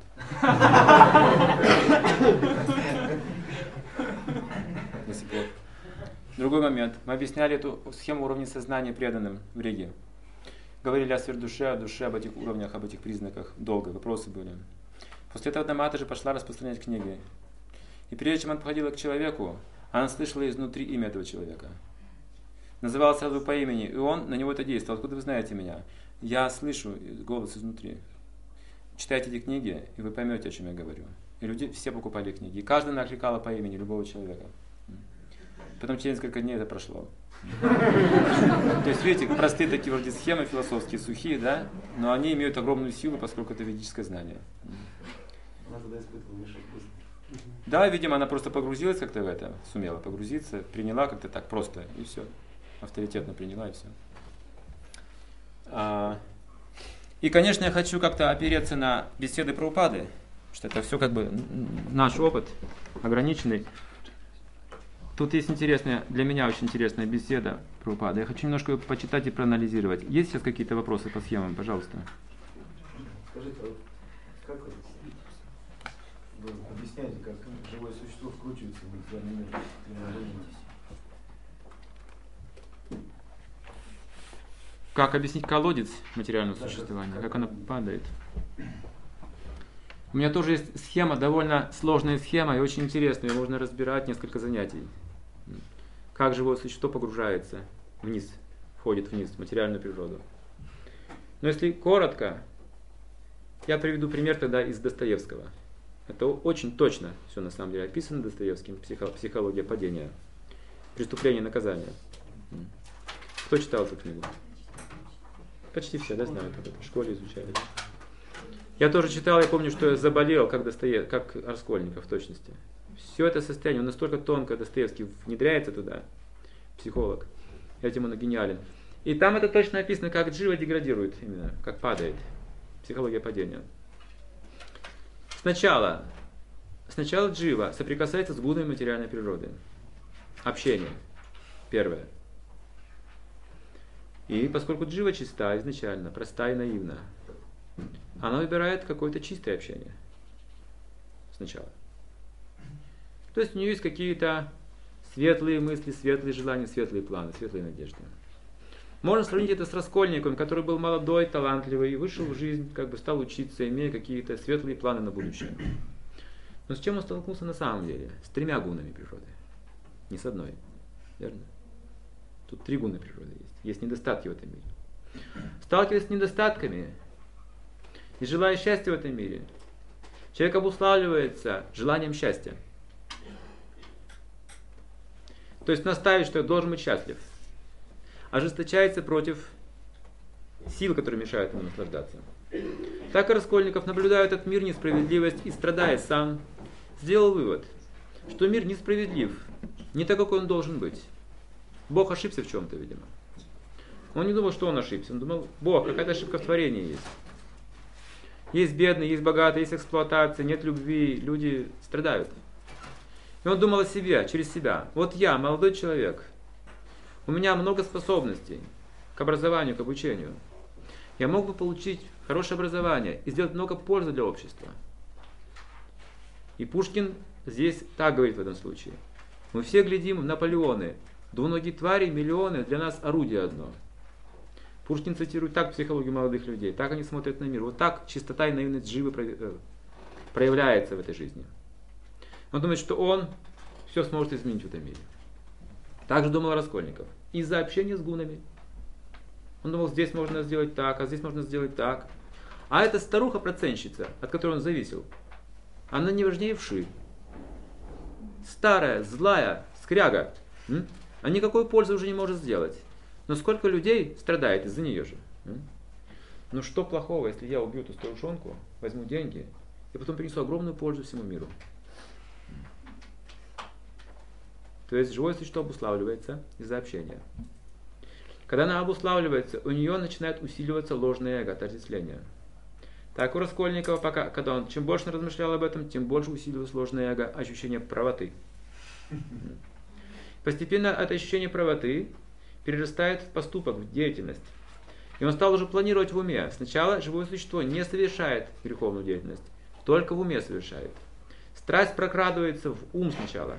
До сих пор. Другой момент. Мы объясняли эту схему уровня сознания преданным в Риге. Говорили о сверхдуше, о душе, об этих уровнях, об этих признаках. Долго вопросы были. После этого Дамата же пошла распространять книги. И прежде чем она подходила к человеку, она слышала изнутри имя этого человека. Называла сразу по имени, и он на него это действовал. Откуда вы знаете меня? Я слышу голос изнутри. Читайте эти книги, и вы поймете, о чем я говорю. И люди все покупали книги. И каждая накликала по имени любого человека. Потом через несколько дней это прошло. То есть, видите, простые такие вроде схемы философские, сухие, да? Но они имеют огромную силу, поскольку это ведическое знание. Она тогда испытывала мешок быстро. Да, видимо, она просто погрузилась как-то в это, сумела погрузиться, приняла как-то так просто, и все. Авторитетно приняла, и все. И, конечно, я хочу как-то опереться на беседы Прабхупады, что это все как бы наш опыт ограниченный. Тут есть интересная, для меня очень интересная беседа Прабхупады. Я хочу немножко ее почитать и проанализировать. Есть сейчас какие-то вопросы по схемам, пожалуйста? Скажите, а вот как вы объясняете, как живое существо вкручивается в материальный мир? Как объяснить колодец материального существования? Как оно падает? У меня тоже есть схема, довольно сложная схема и очень интересная. Ее можно разбирать несколько занятий. Как живое существо погружается вниз, входит вниз в материальную природу. Но если коротко, я приведу пример тогда из Достоевского. Это очень точно все на самом деле описано Достоевским, психология падения, преступление и наказание. Кто читал эту книгу? Почти все, да, знают об этом, в школе изучали. Я тоже читал, я помню, что я заболел, как Раскольников в точности. Все это состояние, он настолько тонко, Достоевский внедряется туда, психолог, этим он гениален. И там это точно описано, как Джива деградирует именно, как падает, психология падения. Сначала Джива соприкасается с гунами материальной природы. Общение, первое. И поскольку Джива чиста изначально, проста и наивна, она выбирает какое-то чистое общение сначала. То есть у нее есть какие-то светлые мысли, светлые желания, светлые планы, светлые надежды. Можно сравнить это с Раскольниковым, который был молодой, талантливый, и вышел в жизнь, как бы стал учиться, имея какие-то светлые планы на будущее. Но с чем он столкнулся на самом деле? С 3 гунами природы. Не с одной. Верно? Тут 3 гуны природы есть. Есть недостатки в этом мире. Сталкиваясь с недостатками и желая счастья в этом мире, человек обуславливается желанием счастья. То есть настаивает, что я должен быть счастлив. Ожесточается против сил, которые мешают ему наслаждаться. Так и Раскольников, наблюдая этот мир, несправедливость и страдая сам, сделал вывод, что мир несправедлив, не такой, какой он должен быть. Бог ошибся в чем-то, видимо. Он не думал, что он ошибся. Он думал, Бог, какая-то ошибка в творении есть. Есть бедные, есть богатые, есть эксплуатация, нет любви, люди страдают. И он думал о себе, через себя. Вот я, молодой человек, у меня много способностей к образованию, к обучению. Я мог бы получить хорошее образование и сделать много пользы для общества. И Пушкин здесь так говорит в этом случае. Мы все глядим в Наполеоны. Двуногие твари, миллионы, для нас орудие одно. Пушкин цитирует так психологию молодых людей, так они смотрят на мир. Вот так чистота и наивность Дживы проявляется в этой жизни. Он думает, что он все сможет изменить в этом мире. Так же думал Раскольников. Из-за общения с гунами. Он думал, здесь можно сделать так, а здесь можно сделать так. А эта старуха-процентщица, от которой он зависел, она не важнее вши. Старая, злая, скряга. А никакой пользы уже не может сделать. Но сколько людей страдает из-за нее же. Ну что плохого, если я убью эту старушонку, возьму деньги и потом принесу огромную пользу всему миру. То есть живое существо обуславливается из-за общения. Когда она обуславливается, у нее начинает усиливаться ложное эго, отождествление. Так у Раскольникова, когда он чем больше размышлял об этом, тем больше усиливалось ложное эго, ощущение правоты. Постепенно это ощущение правоты перерастает в поступок, в деятельность. И он стал уже планировать в уме. Сначала живое существо не совершает греховную деятельность, только в уме совершает. Страсть прокрадывается в ум сначала.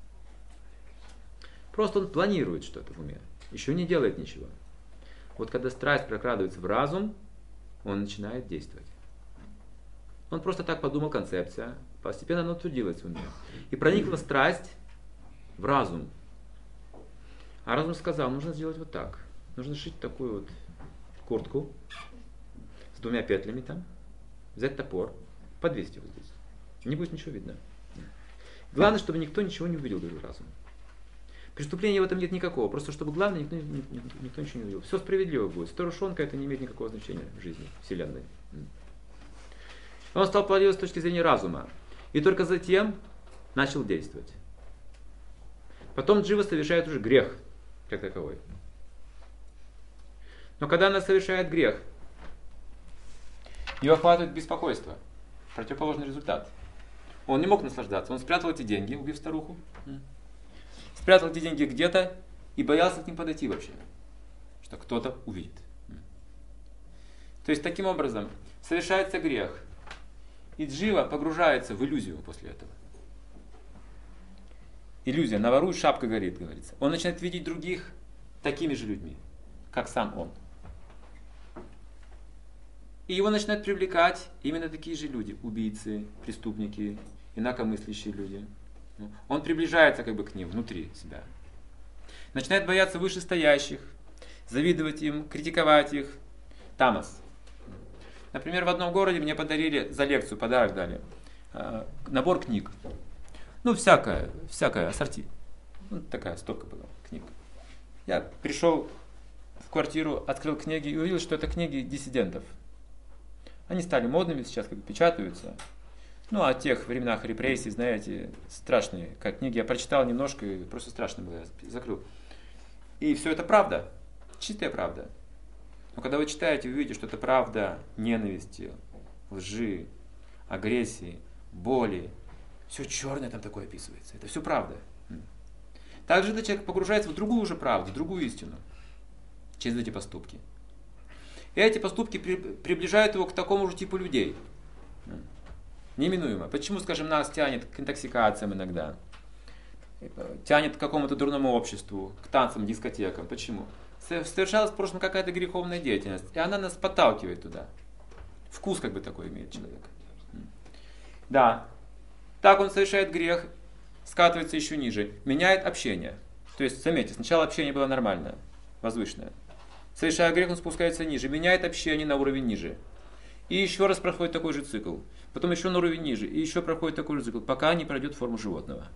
Просто он планирует что-то в уме, еще не делает ничего. Вот когда страсть прокрадывается в разум, он начинает действовать. Он просто так подумал, концепция, постепенно она утвердилась в уме. И проникла страсть в разум. А разум сказал, нужно сделать вот так. Нужно шить такую вот куртку с 2 петлями там, взять топор, подвесить его здесь. Не будет ничего видно. Главное, чтобы никто ничего не увидел, говорит разум. Преступления в этом нет никакого, просто чтобы главное, никто ничего не увидел. Все справедливо будет. Старушонка это не имеет никакого значения в жизни Вселенной. Он стал планировать с точки зрения разума. И только затем начал действовать. Потом Джива совершает уже грех, как таковой. Но когда она совершает грех, ее охватывает беспокойство. Противоположный результат. Он не мог наслаждаться. Он спрятал эти деньги, убив старуху. Спрятал эти деньги где-то и боялся к ним подойти вообще. Что кто-то увидит. То есть таким образом совершается грех. И Джива погружается в иллюзию после этого. Иллюзия. На вору шапка горит, говорится. Он начинает видеть других такими же людьми, как сам он. И его начинают привлекать именно такие же люди. Убийцы, преступники, инакомыслящие люди. Он приближается как бы к ним внутри себя. Начинает бояться вышестоящих, завидовать им, критиковать их. Тамас. Например, в одном городе мне подарили за лекцию, подарок дали, набор книг. Ну, всякое ассорти. Ну, такая стопка была книг. Я пришел в квартиру, открыл книги и увидел, что это книги диссидентов. Они стали модными, сейчас как бы печатаются. Ну, о тех временах репрессий, знаете, страшные. Как книги я прочитал немножко, и просто страшно было, я закрыл. И все это правда, чистая правда. Но когда вы читаете, вы видите, что это правда ненависти, лжи, агрессии, боли. Все черное там такое описывается. Это все правда. Также этот человек погружается в другую уже правду, в другую истину. Через эти поступки. И эти поступки приближают его к такому же типу людей. Неминуемо. Почему, скажем, нас тянет к интоксикациям иногда? Тянет к какому-то дурному обществу, к танцам, дискотекам. Почему? Совершалась в прошлом какая-то греховная деятельность, и она нас подталкивает туда. Вкус как бы такой имеет человек. Да. Так он совершает грех, скатывается еще ниже, меняет общение. То есть, заметьте, сначала общение было нормальное, возвышенное. Совершая грех, он спускается ниже, меняет общение на уровень ниже. И еще раз проходит такой же цикл. Потом еще на уровень ниже, и еще проходит такой же цикл, пока не пройдет в форму животного.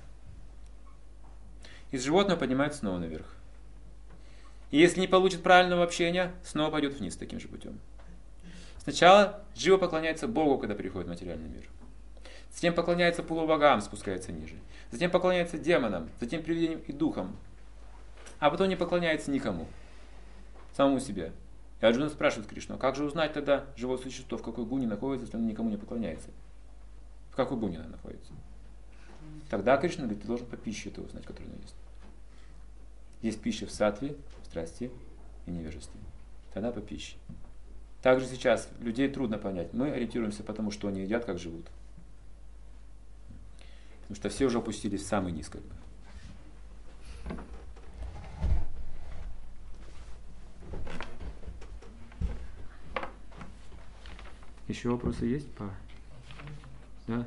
Из животного поднимается снова наверх. И если не получит правильного общения, снова пойдет вниз таким же путем. Сначала Джива поклоняется Богу, когда приходит в материальный мир. Затем поклоняется полубогам, спускается ниже. Затем поклоняется демонам, затем привидениям и духам. а потом не поклоняется никому, самому себе. И Арджуна спрашивает Кришну, а как же узнать тогда живое существо, в какой гуне находится, если оно никому не поклоняется? В какой гуне оно находится? Тогда Кришна говорит, ты должен по пище это узнать, которую оно есть. Есть пища в саттве, в страсти и невежестве. Тогда по пище. Также сейчас людей трудно понять. Мы ориентируемся по тому, что они едят, как живут. Потому что все уже опустились в самый низ, как бы. Еще вопросы есть? Да?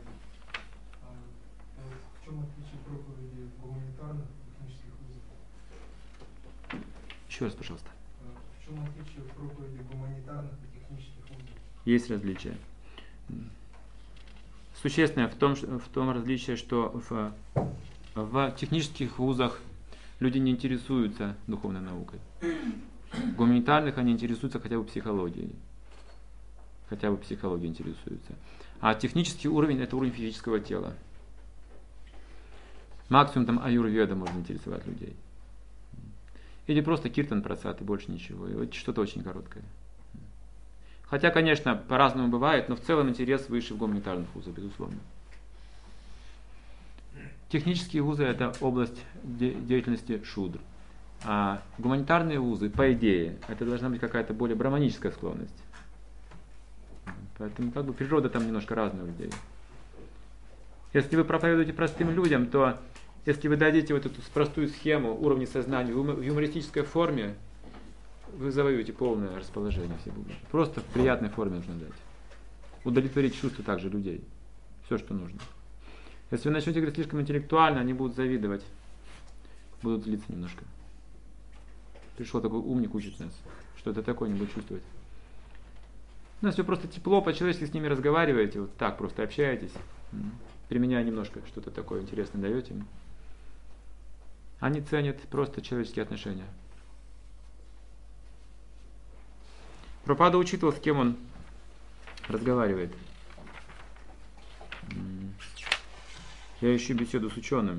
В чем отличие проповеди гуманитарных и технических вузов? Еще раз, пожалуйста. В чем отличие проповеди гуманитарных и технических вузов? Есть различия. Существенное в том различие, что в технических вузах люди не интересуются духовной наукой. В гуманитарных они интересуются хотя бы психологией. Хотя бы психологией интересуются. А технический уровень – это уровень физического тела. Максимум там аюрведа может интересовать людей. Или просто киртан прасад и больше ничего. И что-то очень короткое. Хотя, конечно, по-разному бывает, но в целом интерес выше в гуманитарных вузах, безусловно. Технические вузы – это область деятельности шудр. А гуманитарные вузы, по идее, это должна быть какая-то более браманическая склонность. Поэтому как бы природа там немножко разная у людей. Если вы проповедуете простым людям, то если вы дадите вот эту простую схему уровня сознания в юмористической форме, вы завоюете полное расположение всех. Просто в приятной форме нужно дать. Удовлетворить чувства также людей. Все, что нужно. Если вы начнете говорить слишком интеллектуально, они будут завидовать. Будут злиться немножко. Пришел такой умник учить нас. Что это такое, не будет чувствовать. Ну, если вы просто тепло, по-человечески с ними разговариваете, вот так просто общаетесь, применяя немножко что-то такое интересное даете им, они ценят просто человеческие отношения. Прабхупада учитывал, с кем он разговаривает. Я ищу беседу с ученым.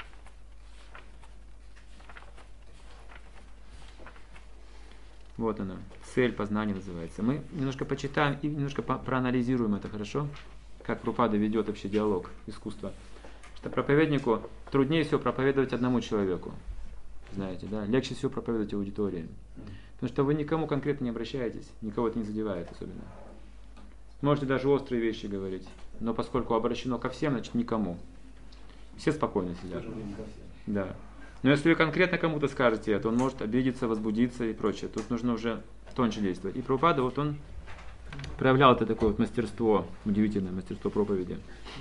Вот она. Цель познания называется. Мы немножко почитаем и немножко проанализируем это, хорошо? Как Прабхупада ведет вообще диалог, искусство. Что проповеднику труднее всего проповедовать одному человеку. Знаете, да? Легче всего проповедовать аудитории. Потому что вы никому конкретно не обращаетесь, никого это не задевает особенно. Можете даже острые вещи говорить, но поскольку обращено ко всем, значит никому. Все спокойно сидят. Да. Но если вы конкретно кому-то скажете это, он может обидеться, возбудиться и прочее. Тут нужно уже тоньше действовать. И Прабхупада, вот он проявлял это такое вот мастерство, удивительное мастерство проповеди.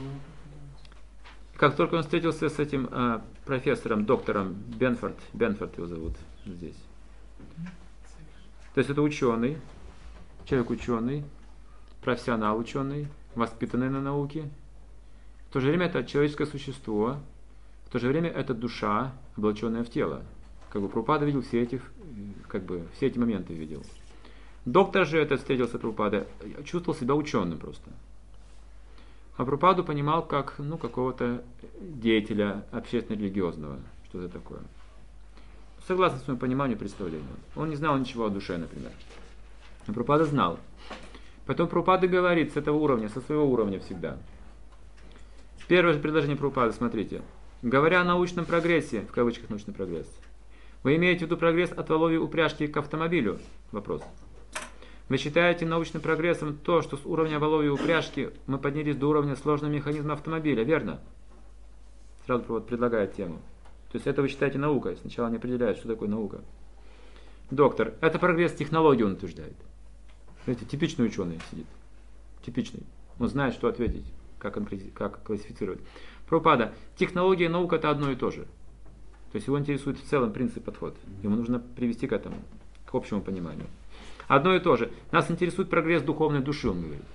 Как только он встретился с этим профессором, доктором Бенфорд его зовут здесь. То есть это ученый, человек ученый, профессионал ученый, воспитанный на науке. В то же время это человеческое существо, в то же время это душа, облаченная в тело. Как бы Прабхупада видел все эти моменты видел. Доктор же этот встретился с Прабхупадой, чувствовал себя ученым просто. А Прабхупаду понимал как какого-то деятеля общественно-религиозного, что-то такое. Согласно своему пониманию и представлению. Он не знал ничего о душе, например. А Прабхупада знал. Потом Прабхупада говорит с этого уровня, со своего уровня всегда. Первое же предложение Прабхупады, смотрите. Говоря о научном прогрессе, в кавычках научный прогресс, вы имеете в виду прогресс от воловьей упряжки к автомобилю? Вопрос. Вы считаете научным прогрессом то, что с уровня воловьей упряжки мы поднялись до уровня сложного механизма автомобиля, верно? Сразу предлагает тему. То есть это вы считаете наукой. Сначала не определяют, что такое наука. Доктор, это прогресс технологии, он утверждает. Знаете, типичный ученый сидит. Типичный. Он знает, что ответить, как классифицировать. Прабхупада, технология и наука это одно и то же. То есть его интересует в целом принцип подход. Ему нужно привести к этому, к общему пониманию. Одно и то же. Нас интересует прогресс духовной души, он говорит.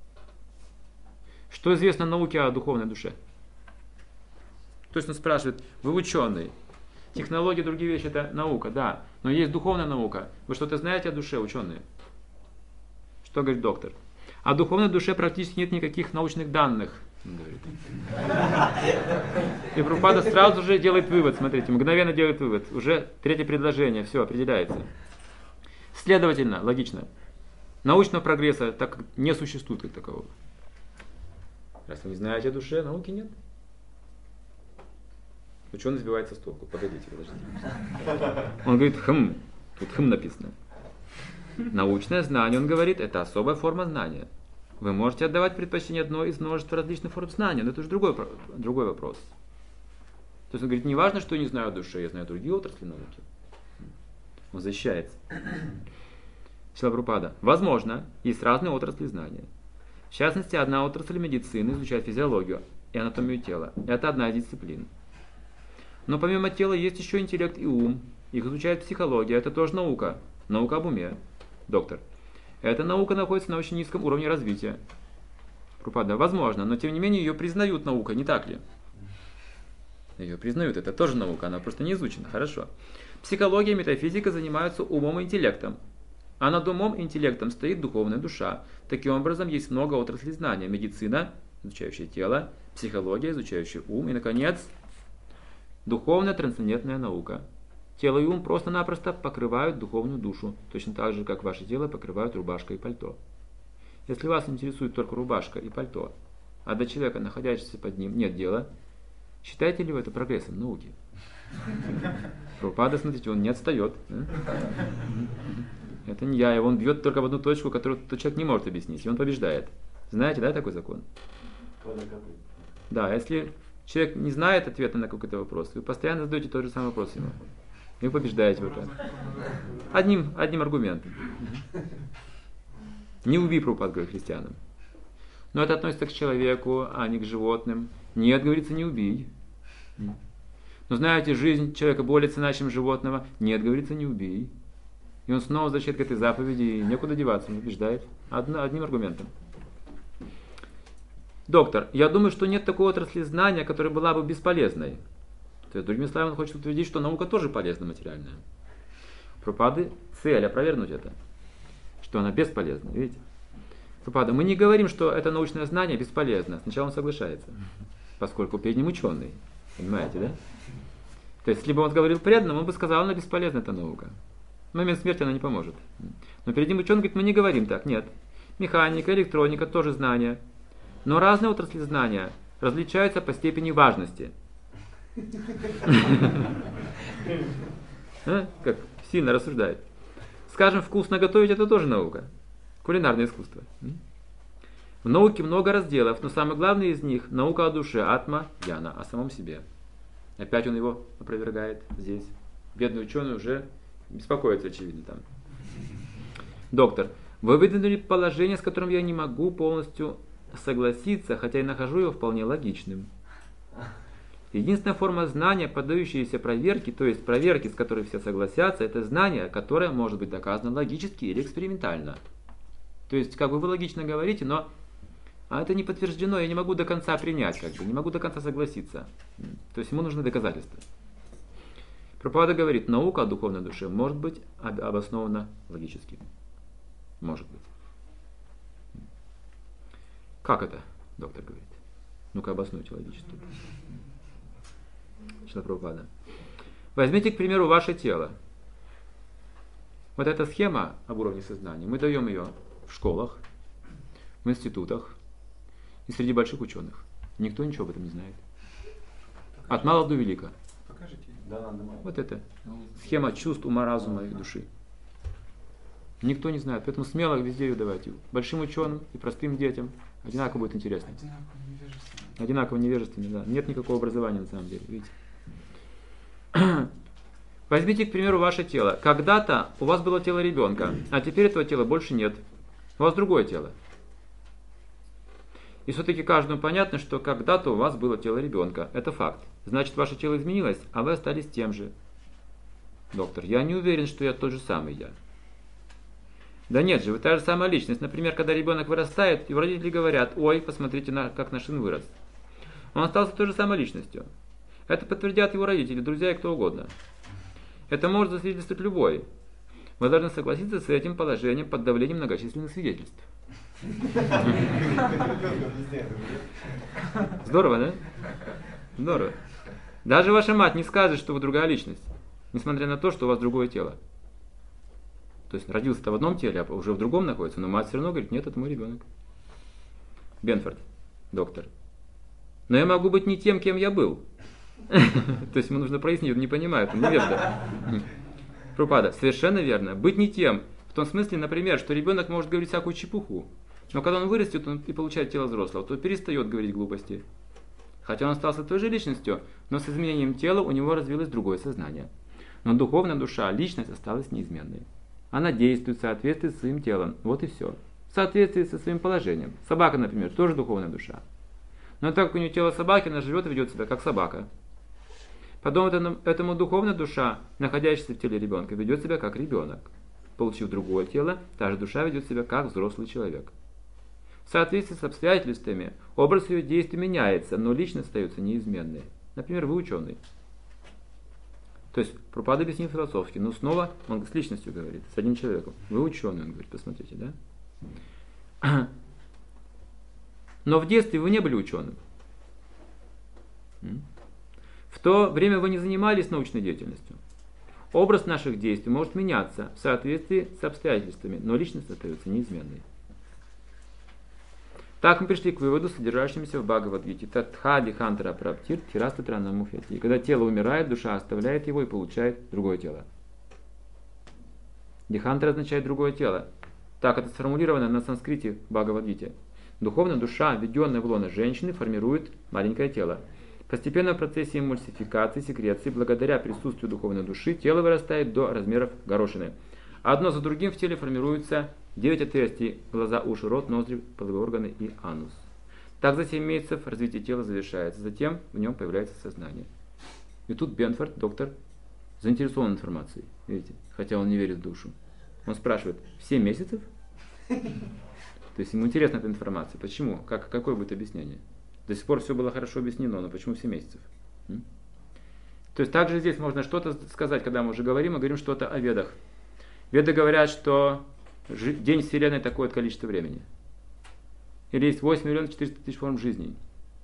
Что известно науке о духовной душе? То есть он спрашивает, вы ученый, технологии, другие вещи это наука, да, но есть духовная наука. Вы что-то знаете о душе, ученые? Что говорит доктор? О духовной душе практически нет никаких научных данных. он говорит. И Прабхупада сразу же делает вывод, смотрите, мгновенно делает вывод. Уже третье предложение, все, определяется. Следовательно, логично, научного прогресса так не существует как такового. Раз вы не знаете о душе, науки нет. Ученый сбивается с толку. Погодите, подождите. Он говорит, тут написано. Научное знание, он говорит, это особая форма знания. Вы можете отдавать предпочтение одной из множества различных форм знания, но это уже другой вопрос. То есть он говорит, не важно, что я не знаю о душе, я знаю другие отрасли науки. Он защищается. Шрила Прабхупада. Возможно, есть разные отрасли знания. В частности, одна отрасль медицины изучает физиологию и анатомию тела. Это одна из дисциплин. Но помимо тела есть еще интеллект и ум. Их изучает психология. Это тоже наука. Наука об уме. Доктор. Эта наука находится на очень низком уровне развития. Прабхупада. Возможно, но тем не менее ее признают наукой, не так ли? Ее признают, это тоже наука, она просто не изучена. Хорошо. Психология и метафизика занимаются умом и интеллектом. А над умом и интеллектом стоит духовная душа. Таким образом, есть много отраслей знания. Медицина, изучающая тело, психология, изучающая ум, и, наконец, духовная трансцендентная наука. Тело и ум просто-напросто покрывают духовную душу, точно так же, как ваше тело покрывают рубашка и пальто. Если вас интересует только рубашка и пальто, а до человека, находящегося под ним, нет дела, считаете ли вы это прогрессом науки? Прабхупада, смотрите, он не отстает. Это не я, он бьет только в одну точку, которую тот человек не может объяснить, и он побеждает. Знаете, да, такой закон? Да, если человек не знает ответа на какой-то вопрос, вы постоянно задаете тот же самый вопрос ему. И вы побеждаете в этом. Одним аргументом. Не убей, Прабхупада говорит христианам. Но это относится к человеку, а не к животным. Нет, говорится, не убей. Но знаете, жизнь человека более ценна, чем животного. Нет, говорится, не убей. И он снова возвращает к этой заповеди, и некуда деваться, он побеждает. Одним аргументом. Доктор, я думаю, что нет такой отрасли знания, которая была бы бесполезной. То есть, другими словами, он хочет утвердить, что наука тоже полезна материальная. Прабхупады цель опровергнуть это, что она бесполезна, видите? Прабхупада, мы не говорим, что это научное знание бесполезно. Сначала он соглашается, поскольку перед ним ученый. Понимаете, да? То есть, если бы он говорил преданным, он бы сказал, она бесполезна, эта наука. В момент смерти она не поможет. Но перед ним ученый говорит, мы не говорим так, нет. Механика, электроника тоже знания. Но разные отрасли знания различаются по степени важности. Как сильно рассуждает. Скажем, вкусно готовить — это тоже наука. Кулинарное искусство. В науке много разделов, но самый главный из них — наука о душе, атма, яна, о самом себе. Опять он его опровергает здесь. Бедный ученый уже беспокоится, очевидно, там. Доктор, вы выдвинули положение, с которым я не могу полностью согласиться, хотя и нахожу его вполне логичным. Единственная форма знания, поддающаяся проверке, то есть проверки, с которой все согласятся, это знание, которое может быть доказано логически или экспериментально. То есть, как бы вы логично говорите, но это не подтверждено, я не могу до конца принять, не могу до конца согласиться. То есть ему нужны доказательства. Прабхупада говорит, наука о духовной душе может быть обоснована логически. Может быть. Как это, доктор говорит? Ну-ка обоснуйте логически. Шрила Прабхупада. Возьмите, к примеру, ваше тело. Вот эта схема об уровне сознания, мы даем ее в школах, в институтах и среди больших ученых. Никто ничего об этом не знает. От мала до велика. Покажите. Вот это схема чувств, ума, разума и души. Никто не знает, поэтому смело везде ее давайте. Большим ученым и простым детям одинаково будет интересно. Одинаково невежественно, да. Нет никакого образования на самом деле, видите. Возьмите, к примеру, ваше тело. Когда-то у вас было тело ребенка, а теперь этого тела больше нет. У вас другое тело. И все-таки каждому понятно, что когда-то у вас было тело ребенка. Это факт. Значит, ваше тело изменилось, а вы остались тем же. Доктор, я не уверен, что я тот же самый я. Да нет же, вы та же самая личность. Например, когда ребенок вырастает, его родители говорят, ой, посмотрите, как наш сын вырос. Он остался той же самой личностью. Это подтвердят его родители, друзья и кто угодно. Это может засвидетельствовать любой. Вы должны согласиться с этим положением под давлением многочисленных свидетельств. Здорово, да? Здорово. Даже ваша мать не скажет, что вы другая личность, несмотря на то, что у вас другое тело. То есть родился-то в одном теле, а уже в другом находится, но мать все равно говорит, нет, это мой ребенок. Бенфорд, доктор. Но я могу быть не тем, кем я был. То есть ему нужно прояснить, он не понимает, он невежда. Прабхупада, совершенно верно. Быть не тем. В том смысле, например, что ребенок может говорить всякую чепуху. Но когда он вырастет и получает тело взрослого, то перестает говорить глупости. Хотя он остался той же личностью, но с изменением тела у него развилось другое сознание. Но духовная душа, личность осталась неизменной. Она действует в соответствии с своим телом. Вот и все. В соответствии со своим положением. Собака, например, тоже духовная душа. Но так как у нее тело собаки, она живет и ведет себя как собака. Подобно этому духовная душа, находящаяся в теле ребенка, ведет себя как ребенок. Получив другое тело, та же душа ведет себя как взрослый человек. В соответствии с обстоятельствами, образ ее действий меняется, но личность остается неизменной. Например, вы ученый. То есть Прабхупада объяснил философски, но снова он с личностью говорит, с одним человеком. Вы ученый, он говорит, посмотрите, да? Но в детстве вы не были ученым. В то время вы не занимались научной деятельностью. Образ наших действий может меняться в соответствии с обстоятельствами, но личность остается неизменной. Так мы пришли к выводу, содержащемуся в Бхагавад-гите. Татха дихантара праптир тирастатрана мухяти. Когда тело умирает, душа оставляет его и получает другое тело. Дихантара означает другое тело. Так это сформулировано на санскрите в Бхагавад-гите. Духовная душа, введенная в лоно женщины, формирует маленькое тело. Постепенно в процессе эмульсификации, секреции, благодаря присутствию духовной души, тело вырастает до размеров горошины. Одно за другим в теле формируются 9 отверстий: глаза, уши, рот, ноздри, половые органы и анус. Так за 7 месяцев развитие тела завершается, затем в нем появляется сознание. И тут Бенфорд, доктор, заинтересован информацией, видите, хотя он не верит в душу. Он спрашивает, в 7 месяцев? То есть ему интересна эта информация. Почему? Какое будет объяснение? До сих пор все было хорошо объяснено, но почему в 7 месяцев? То есть также здесь можно что-то сказать, когда мы уже говорим что-то о Ведах. Веды говорят, что день Вселенной такое количество времени. Или есть 8 миллионов 400 тысяч форм жизней.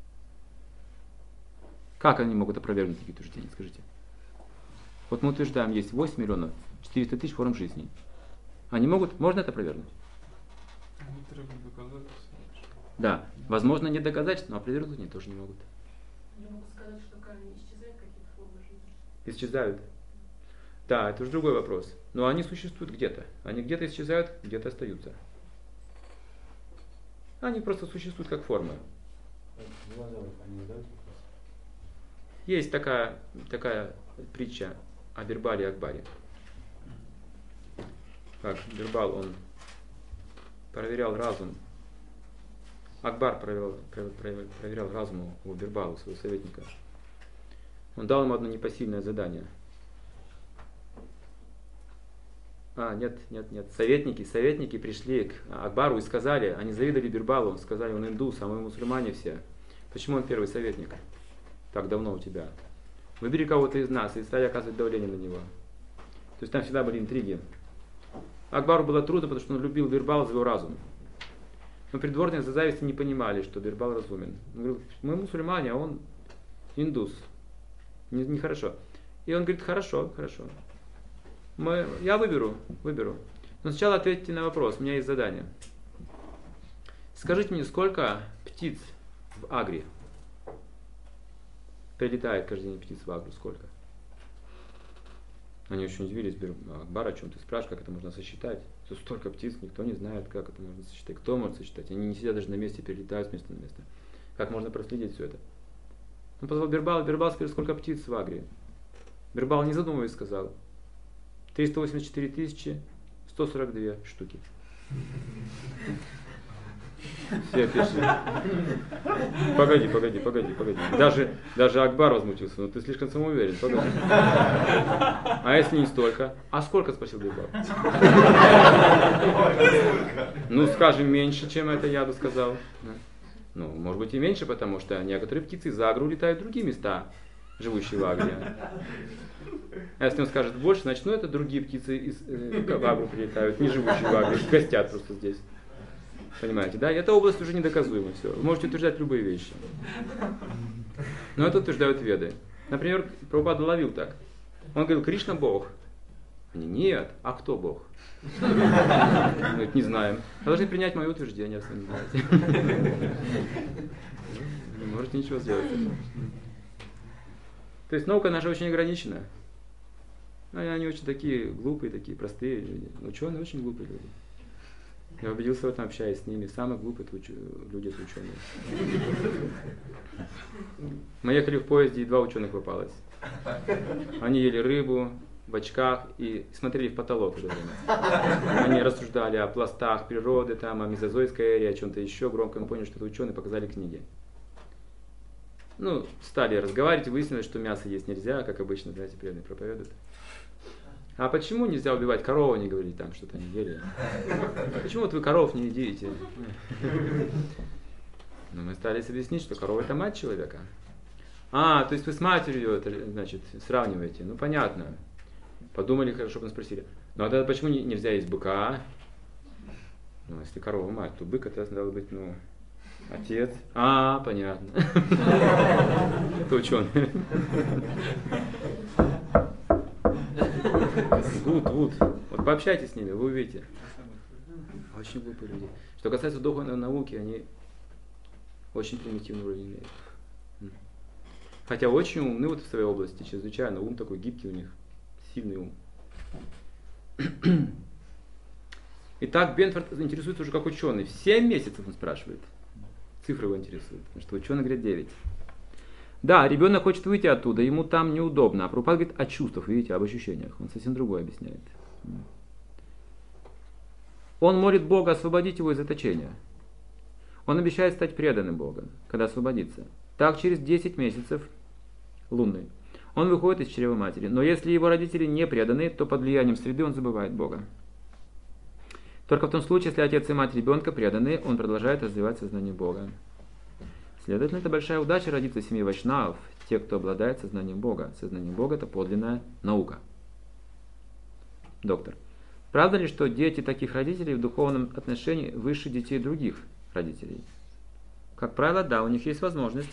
Как они могут опровергнуть такие утверждения, скажите? Вот мы утверждаем, есть 8 миллионов 400 тысяч форм жизней. Они могут, можно это опровергнуть? Они требуют доказательств. Да, возможно, не доказать, но опровергнуть они тоже не могут. Я могу сказать, что камень исчезает, какие-то формы жизни. Исчезают. Да, это уже другой вопрос. Но они существуют где-то. Они где-то исчезают, где-то остаются. Они просто существуют как формы. Есть такая притча о Бирбале и Акбаре. Как Бирбал, он проверял разум. Акбар проверял разум у Бирбала, своего советника. Он дал ему одно непосильное задание. Нет. Советники пришли к Акбару и сказали, они завидовали Бирбалу, сказали, он индус, а мы мусульмане все. Почему он первый советник? Так давно у тебя. Выбери кого-то из нас и стали оказывать давление на него. То есть там всегда были интриги. Акбару было трудно, потому что он любил Бирбала за его разум. Но придворные за зависти не понимали, что Бирбал разумен. Он говорил, мы мусульмане, а он индус. Нехорошо. И он говорит, хорошо. Я выберу. Но сначала ответьте на вопрос, у меня есть задание. Скажите мне, сколько птиц в Агре? Прилетает каждый день птиц в Агру, сколько? Они очень удивились, Акбар, о чем ты спрашиваешь, как это можно сосчитать? Столько птиц, никто не знает, как это можно сосчитать. Кто может сосчитать? Они не сидят даже на месте, перелетают с места на место. Как можно проследить все это? Он позвал Бирбала, Бирбал сказал, сколько птиц в Агре? Бирбал, не задумываясь, сказал, 384 142 штуки. Все опешили. Погоди. Даже Акбар возмутился. Ты слишком самоуверен. Погоди. А если не столько? А сколько, спросил Бирбал? Скажем, меньше, чем это я бы сказал. Может быть и меньше, потому что некоторые птицы из Агры улетают в другие места, живущие в Агре. А если он скажет больше, значит, это другие птицы из Агру прилетают, не живущие в Агре, гостят просто здесь. Понимаете, да? Эта область уже недоказуема. Все. Вы можете утверждать любые вещи. Но это утверждают веды. Например, Прабхупада ловил так. Он говорил, Кришна Бог. Они, нет, а кто Бог? Он говорит, не знаем. Вы должны принять мое утверждение, если не знаете. Не можете ничего сделать. То есть наука наша очень ограничена. Они очень такие глупые, такие простые люди. Ученые очень глупые люди. Я убедился в этом, общаясь с ними. Самые глупые люди это ученые. Мы ехали в поезде, и 2 ученых попалось. Они ели рыбу в очках и смотрели в потолок в это время. Они рассуждали о пластах природы, там, о мезозойской эре, о чем-то еще громко. Мы поняли, что это ученые, показали книги. Ну, стали разговаривать, выяснилось, что мясо есть нельзя, как обычно, знаете, преданные проповедуют. А почему нельзя убивать корову, они говорили, там что-то они ели. Почему вот вы коров не едите? Ну, мы старались объяснить, что корова это мать человека. А, то есть вы с матерью это, значит, сравниваете. Ну, понятно. Подумали, хорошо, мы спросили. Ну, а тогда почему нельзя есть быка? Ну, если корова мать, то бык это должен быть, ну, отец. А, понятно. Это ученые. Вот пообщайтесь с ними, вы увидите. Очень глупые люди. Что касается духовной науки, они очень примитивный уровень имеют. Хотя очень умны вот в своей области, чрезвычайно. Ум такой гибкий у них, сильный ум. Итак, Бенфорд интересуется уже как ученый. В 7 месяцев он спрашивает. Цифры его интересуют, потому что ученый говорит 9. Да, ребенок хочет выйти оттуда, ему там неудобно. А Прабхупада говорит о чувствах, видите, об ощущениях. Он совсем другое объясняет. Он молит Бога освободить его из заточения. Он обещает стать преданным Бога, когда освободится. Так через 10 месяцев лунный он выходит из чрева матери. Но если его родители не преданы, то под влиянием среды он забывает Бога. Только в том случае, если отец и мать ребенка преданы, он продолжает развивать сознание Бога. Следовательно, это большая удача родиться в семье вайшнавов, те, кто обладает сознанием Бога. Сознание Бога – это подлинная наука. Доктор. Правда ли, что дети таких родителей в духовном отношении выше детей других родителей? Как правило, да, у них есть возможность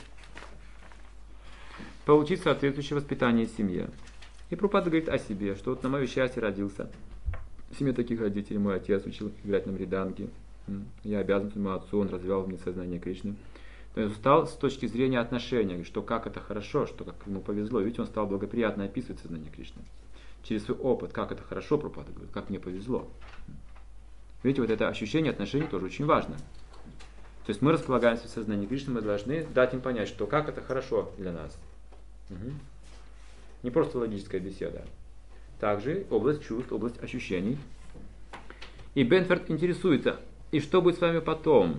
получить соответствующее воспитание в семье. И Прабхупада говорит о себе, что вот на мое счастье родился в семье таких родителей. Мой отец учил играть на мриданге. Я обязан своему отцу, он развивал в мне сознание Кришны. То есть он стал с точки зрения отношения, что как это хорошо, что как ему повезло. Видите, он стал благоприятно описывать сознание Кришны. Через свой опыт, как это хорошо, Прабхупада говорит, как мне повезло. Видите, вот это ощущение отношений тоже очень важно. То есть мы располагаемся в сознании Кришны, мы должны дать им понять, что как это хорошо для нас. Не просто логическая беседа. Также область чувств, область ощущений. И Бенфорд интересуется, и что будет с вами потом?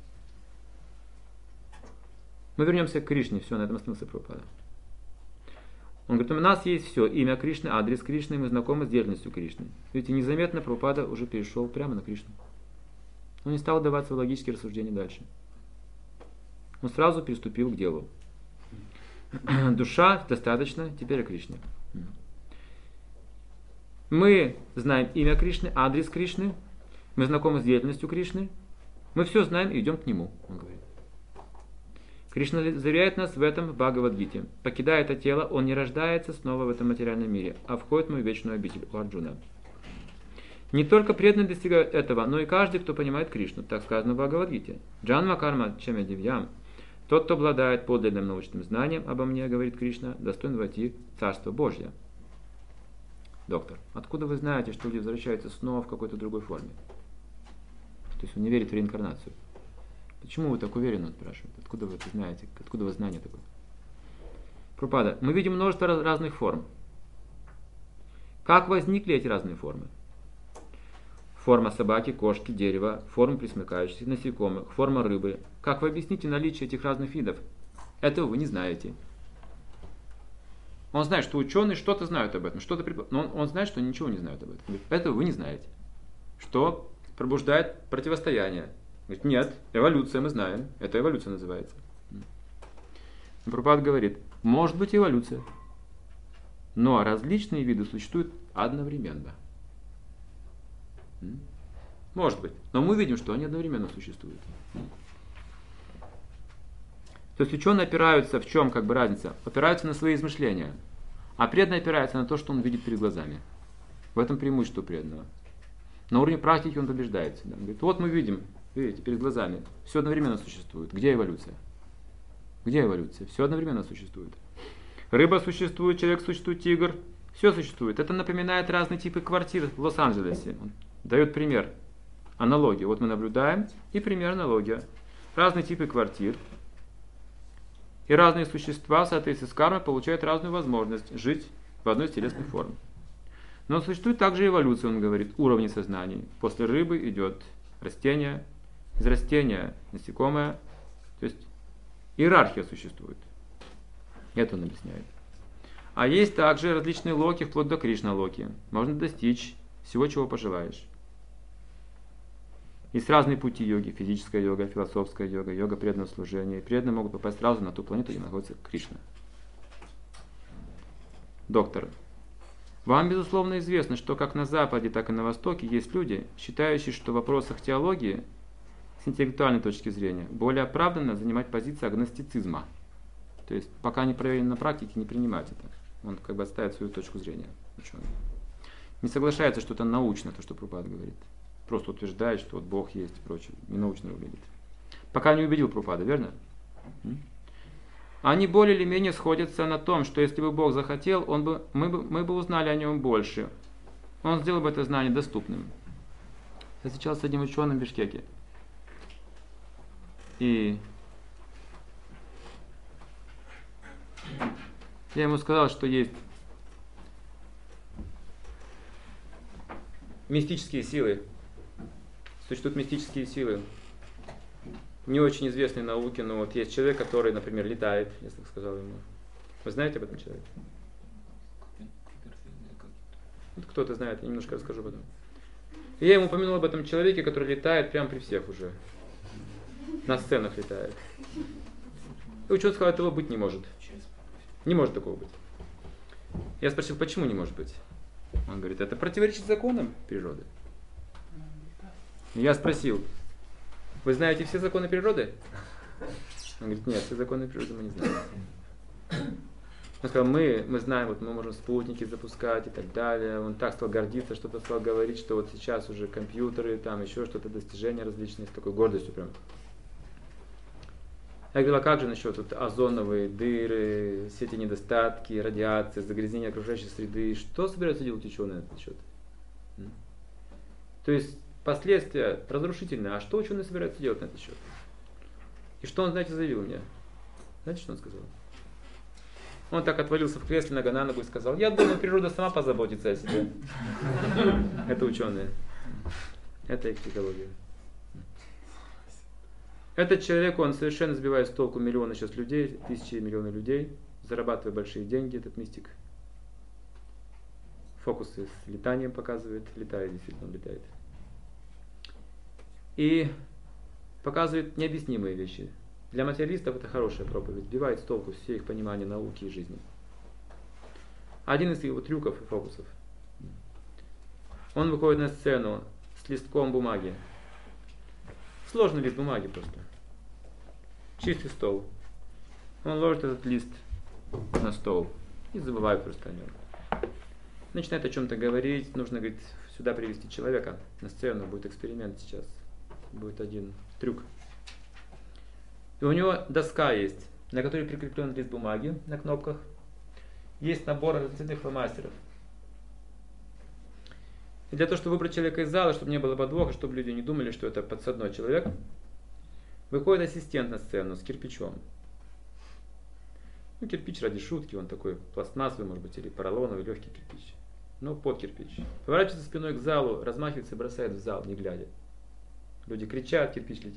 Мы вернемся к Кришне, все, на этом остановился Прабхупада. Он говорит, у нас есть все, имя Кришны, адрес Кришны, мы знакомы с деятельностью Кришны. Видите, незаметно Прабхупада уже перешел прямо на Кришну. Он не стал вдаваться в логические рассуждения дальше. Он сразу приступил к делу. Душа достаточно, теперь о Кришне. Мы знаем имя Кришны, адрес Кришны, мы знакомы с деятельностью Кришны, мы все знаем и идем к Нему, он говорит. Кришна заверяет нас в этом в Бхагавад-гите. Покидая это тело, он не рождается снова в этом материальном мире, а входит в мою вечную обитель, у Арджуна. Не только преданные достигают этого, но и каждый, кто понимает Кришну, так сказано в Бхагавад-гите. Джанма карма чаме дивьям. Тот, кто обладает подлинным научным знанием обо мне, говорит Кришна, достоин войти в Царство Божье. Доктор, откуда вы знаете, что люди возвращаются снова в какой-то другой форме? То есть он не верит в реинкарнацию. Почему вы так уверенно спрашиваете? Откуда вы это знаете? Откуда вы знание такое? Прабхупада, мы видим множество разных форм. Как возникли эти разные формы? Форма собаки, кошки, дерева, форма пресмыкающихся, насекомых, форма рыбы. Как вы объясните наличие этих разных видов? Этого вы не знаете. Он знает, что ученые что-то знают об этом, но он знает, что ничего не знают об этом. Этого вы не знаете. Что пробуждает противостояние. Говорит, нет, эволюция мы знаем. Это эволюция называется. Прабхупада говорит, может быть эволюция, но различные виды существуют одновременно. Может быть. Но мы видим, что они одновременно существуют. То есть ученые опираются, в чем как бы разница? Опираются на свои измышления. А преданный опирается на то, что он видит перед глазами. В этом преимущество преданного. На уровне практики он побеждается. Да? Он говорит, вот мы видим, видите, перед глазами. Все одновременно существует. Где эволюция? Где эволюция? Все одновременно существует. Рыба существует, человек существует, тигр. Все существует. Это напоминает разные типы квартир в Лос-Анджелесе. Он дает пример. Аналогию. Вот мы наблюдаем, и пример аналогия. Разные типы квартир. И разные существа в соответствии с кармой получают разную возможность жить в одной из телесных форм. Но существует также эволюция, он говорит, уровни сознания. После рыбы идет растение, из растения насекомое. То есть иерархия существует. Это он объясняет. А есть также различные локи, вплоть до Кришна-локи. Можно достичь всего, чего пожелаешь. Есть разные пути йоги. Физическая йога, философская йога, йога преданного служения. И преданные могут попасть сразу на ту планету, где находится Кришна. Доктор. Вам, безусловно, известно, что как на Западе, так и на Востоке есть люди, считающие, что в вопросах теологии с интеллектуальной точки зрения более оправданно занимать позицию агностицизма. То есть, пока не проверено на практике, не принимать это. Он как бы отставит свою точку зрения. Ученый. Не соглашается, что это научно, то, что Прабхупада говорит. Просто утверждает, что вот Бог есть и прочее. Не научно выглядит. Пока не убедил Прабхупада, верно? Они более или менее сходятся на том, что если бы Бог захотел, мы бы узнали о нем больше. Он сделал бы это знание доступным. Я встречался с одним ученым в Бишкеке. И я ему сказал, что есть мистические силы. Существуют мистические силы. Не очень известной науке, но вот есть человек, который, например, летает, я так сказал ему. Вы знаете об этом человеке? Вот кто-то знает, я немножко расскажу об этом. И я ему упомянул об этом человеке, который летает прямо при всех уже. На сценах летает. И ученый сказал, этого быть не может. Не может такого быть. Я спросил, почему не может быть? Он говорит, это противоречит законам природы. Я спросил, вы знаете все законы природы? Он говорит, нет, все законы природы мы не знаем. Он сказал, мы знаем, вот мы можем спутники запускать и так далее. Он так стал гордиться, что-то стал говорить, что вот сейчас уже компьютеры, там еще что-то, достижения различные, с такой гордостью прям. Я говорил, а как же насчет вот озоновые дыры, все эти недостатки, радиации, загрязнение окружающей среды? Что собираются делать ученые на этот счет? То есть последствия разрушительные. А что ученые собираются делать на этот счет? И что он, знаете, заявил мне? Знаете, что он сказал? Он так отвалился в кресле нога на ногу и сказал, я думаю, природа сама позаботится о себе. Это ученые. Это их психология. Этот человек, он совершенно сбивает с толку миллионы сейчас людей, тысячи и миллионы людей, зарабатывая большие деньги, этот мистик. Фокусы с летанием показывает, летает, действительно он летает. И показывает необъяснимые вещи. Для материалистов это хорошая проповедь, сбивает с толку все их понимание науки и жизни. Один из его трюков и фокусов. Он выходит на сцену с листком бумаги. Сложный лист бумаги просто. Чистый стол. Он ложит этот лист на стол и забывает просто о нем. Начинает о чем-то говорить. Нужно, говорит, сюда привести человека на сцену. Будет эксперимент сейчас. Будет один трюк. И у него доска есть, на которой прикреплен лист бумаги на кнопках. Есть набор различных фломастеров. И для того, чтобы выбрать человека из зала, чтобы не было подвоха, чтобы люди не думали, что это подсадной человек, выходит ассистент на сцену с кирпичом. Ну, кирпич ради шутки, он такой пластмассовый, может быть, или поролоновый, легкий кирпич. Но под кирпич. Поворачивается спиной к залу, размахивается и бросает в зал, не глядя. Люди кричат, кирпич летит.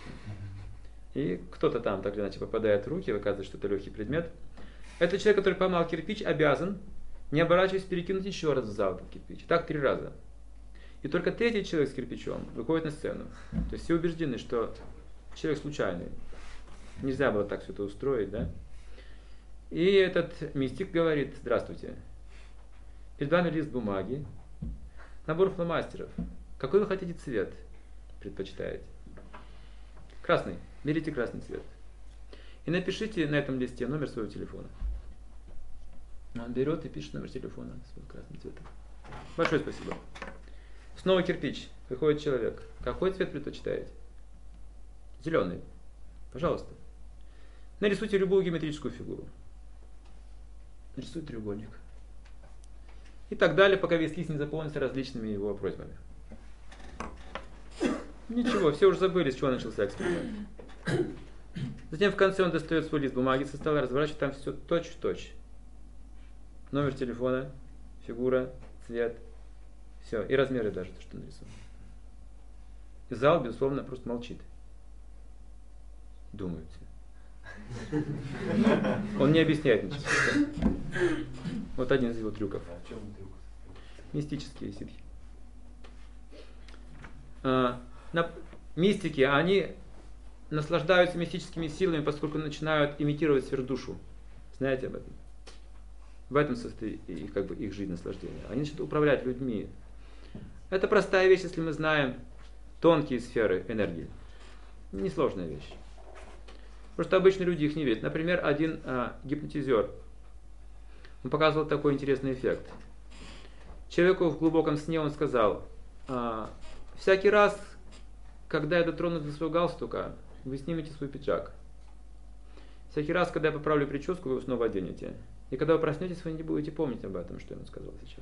И кто-то там так или иначе попадает в руки, оказывается, что это легкий предмет. Этот человек, который поймал кирпич, обязан, не оборачиваясь, перекинуть еще раз в зал этот кирпич. Так 3 раза. И только третий человек с кирпичом выходит на сцену. То есть все убеждены, что человек случайный. Нельзя было так все это устроить, да? И этот мистик говорит, здравствуйте. Перед вами лист бумаги, набор фломастеров. Какой вы хотите цвет предпочитаете? Красный. Берите красный цвет. И напишите на этом листе номер своего телефона. Он берет и пишет номер телефона с красным цветом. Большое спасибо. Снова кирпич. Выходит человек. Какой цвет предпочитаете? Зеленый. Пожалуйста. Нарисуйте любую геометрическую фигуру. Нарисуйте треугольник. И так далее, пока весь лист не заполнится различными его просьбами. Ничего, все уже забыли, с чего начался эксперимент. Затем в конце он достает свой лист бумаги со стола, разворачивает, там все точь-в-точь. Номер телефона, фигура, цвет, все, и размеры даже, то, что нарисовано. И зал, безусловно, просто молчит. Думает все. Он не объясняет ничего. Вот один из его трюков. А в чем трюк? Мистические ситхи. Мистики, они наслаждаются мистическими силами, поскольку начинают имитировать сверхдушу. Знаете об этом? В этом состоит их жизнь наслаждения. Они начинают управлять людьми. Это простая вещь, если мы знаем тонкие сферы энергии. Несложная вещь. Просто обычно люди их не видят. Например, один гипнотизер, он показывал такой интересный эффект. Человеку в глубоком сне он сказал: всякий раз, когда я дотронусь до своего галстука, вы снимете свой пиджак. Всякий раз, когда я поправлю прическу, вы его снова оденете. И когда вы проснетесь, вы не будете помнить об этом, что я ему сказал сейчас.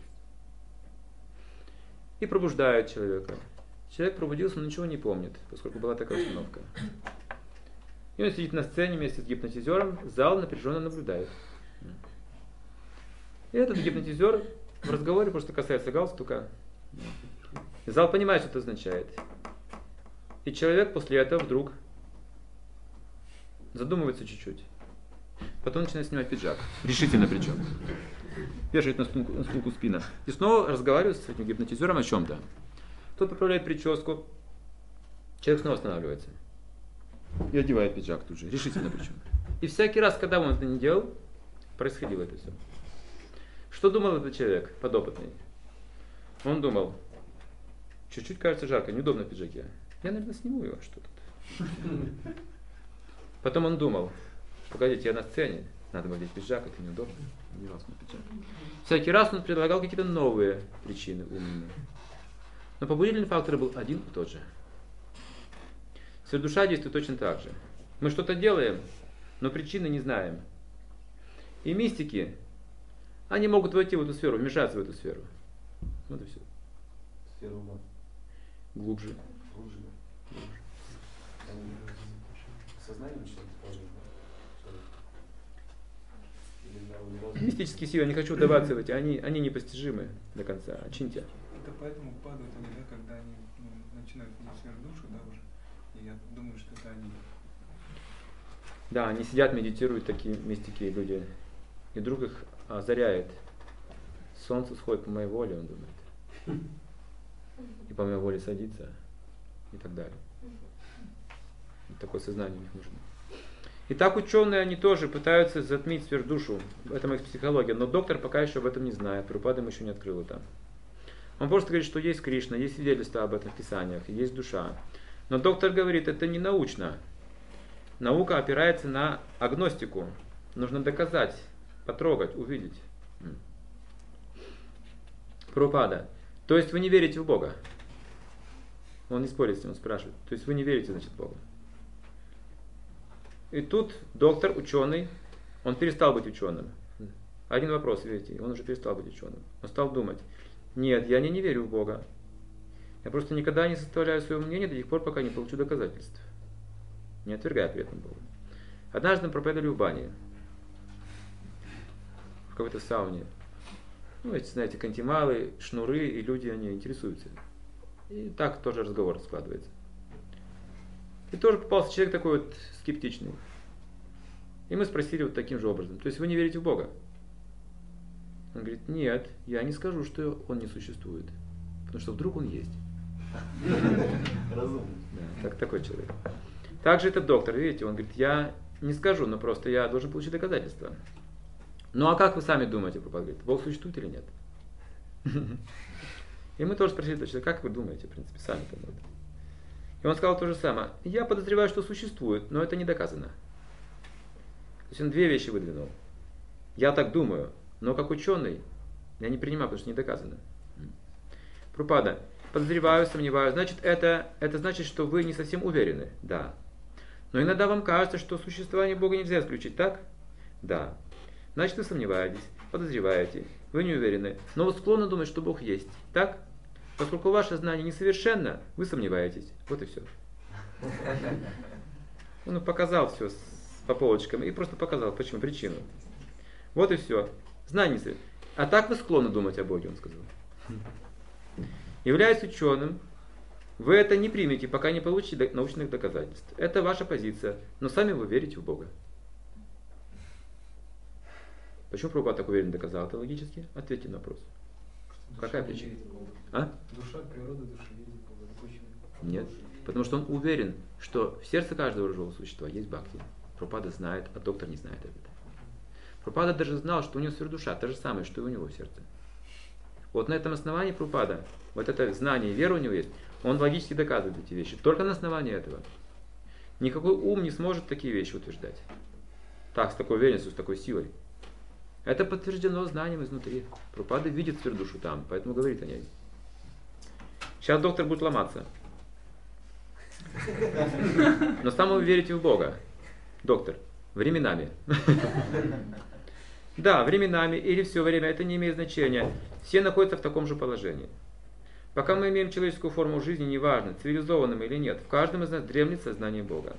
И пробуждает человека. Человек пробудился, но ничего не помнит, поскольку была такая установка. И он сидит на сцене вместе с гипнотизером, зал напряженно наблюдает. И этот гипнотизер в разговоре просто касается галстука. И зал понимает, что это означает. И человек после этого вдруг задумывается чуть-чуть. Потом начинает снимать пиджак. Решительно причем. Вешает на стулку спина. И снова разговаривает с этим гипнотизером о чем-то. Тот поправляет прическу. Человек снова останавливается. И одевает пиджак тут же. Решительно причем. И всякий раз, когда он это не делал, происходило это все. Что думал этот человек, подопытный? Он думал: чуть-чуть кажется жарко, неудобно в пиджаке. Я, наверное, сниму его, что тут. Потом он думал: погодите, я на сцене, надо надеть пиджак, это неудобно. Одевал свой пиджак. Всякий раз он предлагал какие-то новые причины умные. Но побудительный фактор был один и тот же. Сверхдуша действует точно так же. Мы что-то делаем, но причины не знаем. И мистики, они могут войти в эту сферу, вмешаться в эту сферу. Вот и все. Сферу ума. Глубже. Глубже. Сознание начинает управлять. Мистические силы, я не хочу вдаваться в эти, они непостижимы до конца. Чиньте. Это поэтому падают они, да, когда они начинают видеть сверхдушу, да, уже. И я думаю, что это они. Да, они сидят, медитируют, такие мистики люди. И вдруг их озаряет. Солнце сходит по моей воле, он думает. И по моей воле садится. И так далее. И такое сознание у них нужно. Итак, ученые, они тоже пытаются затмить сверхдушу. Это их психология. Но доктор пока еще об этом не знает. Прабхупада ему еще не открыл это. Он просто говорит, что есть Кришна, есть свидетельства об этом в Писаниях, есть душа. Но доктор говорит, это не научно. Наука опирается на агностику. Нужно доказать, потрогать, увидеть. Прабхупада: то есть вы не верите в Бога? Он не спорит с ним, он спрашивает. То есть вы не верите, значит, в Бога? И тут доктор, ученый, он перестал быть ученым. Один вопрос, видите, он уже перестал быть ученым. Он стал думать: нет, я не верю в Бога. Я просто никогда не составляю своего мнения до тех пор, пока не получу доказательств. Не отвергая при этом Бога. Однажды мы проповедовали в бане. В какой-то сауне. Ну, эти, знаете, кантималы, шнуры, и люди, они интересуются. И так тоже разговор складывается. И тоже попался человек такой вот скептичный. И мы спросили вот таким же образом: то есть вы не верите в Бога? Он говорит: нет, я не скажу, что он не существует. Потому что вдруг он есть. Разумно. Да, такой человек. Также этот доктор, видите, он говорит: я не скажу, но просто я должен получить доказательства. Ну а как вы сами думаете, Прабхупада говорит, Бог существует или нет? И мы тоже спросили этого человека, как вы думаете, в принципе, сами-то? И он сказал то же самое. Я подозреваю, что существует, но это не доказано. То есть он две вещи выдвинул. Я так думаю, но как ученый я не принимаю, потому что не доказано. Прабхупада, подозреваю, сомневаюсь. Значит, это значит, что вы не совсем уверены. Да. Но иногда вам кажется, что существование Бога нельзя исключить, так? Да. Значит, вы сомневаетесь, подозреваете, вы не уверены, но вы склонны думать, что Бог есть, так? Поскольку ваше знание несовершенно, вы сомневаетесь. Вот и все. Он показал все по полочкам и просто показал, почему, причину. Вот и все. Знание несовершенно. А так вы склонны думать о Боге, он сказал. Являясь ученым, вы это не примете, пока не получите научных доказательств. Это ваша позиция, но сами вы верите в Бога. Почему Прабхупада так уверенно доказал это логически? Ответьте на вопрос. Какая причина? А? Душа, природа души верит в Бога. Почему? Нет. Потому что он уверен, что в сердце каждого живого существа есть бхакти. Прабхупада знает, а доктор не знает этого. Прабхупада даже знал, что у него сверхдуша, то же самое, что и у него в сердце. Вот на этом основании Прабхупада, вот это знание и вера у него есть, он логически доказывает эти вещи. Только на основании этого. Никакой ум не сможет такие вещи утверждать. Так, с такой уверенностью, с такой силой. Это подтверждено знанием изнутри. Прабхупада видит сверхдушу там, поэтому говорит о ней. Сейчас доктор будет ломаться. Но сам вы верите в Бога. Доктор. Временами. Да, временами или все время, это не имеет значения. Все находятся в таком же положении. Пока мы имеем человеческую форму жизни, неважно, цивилизованным или нет, в каждом из нас дремлет сознание Бога.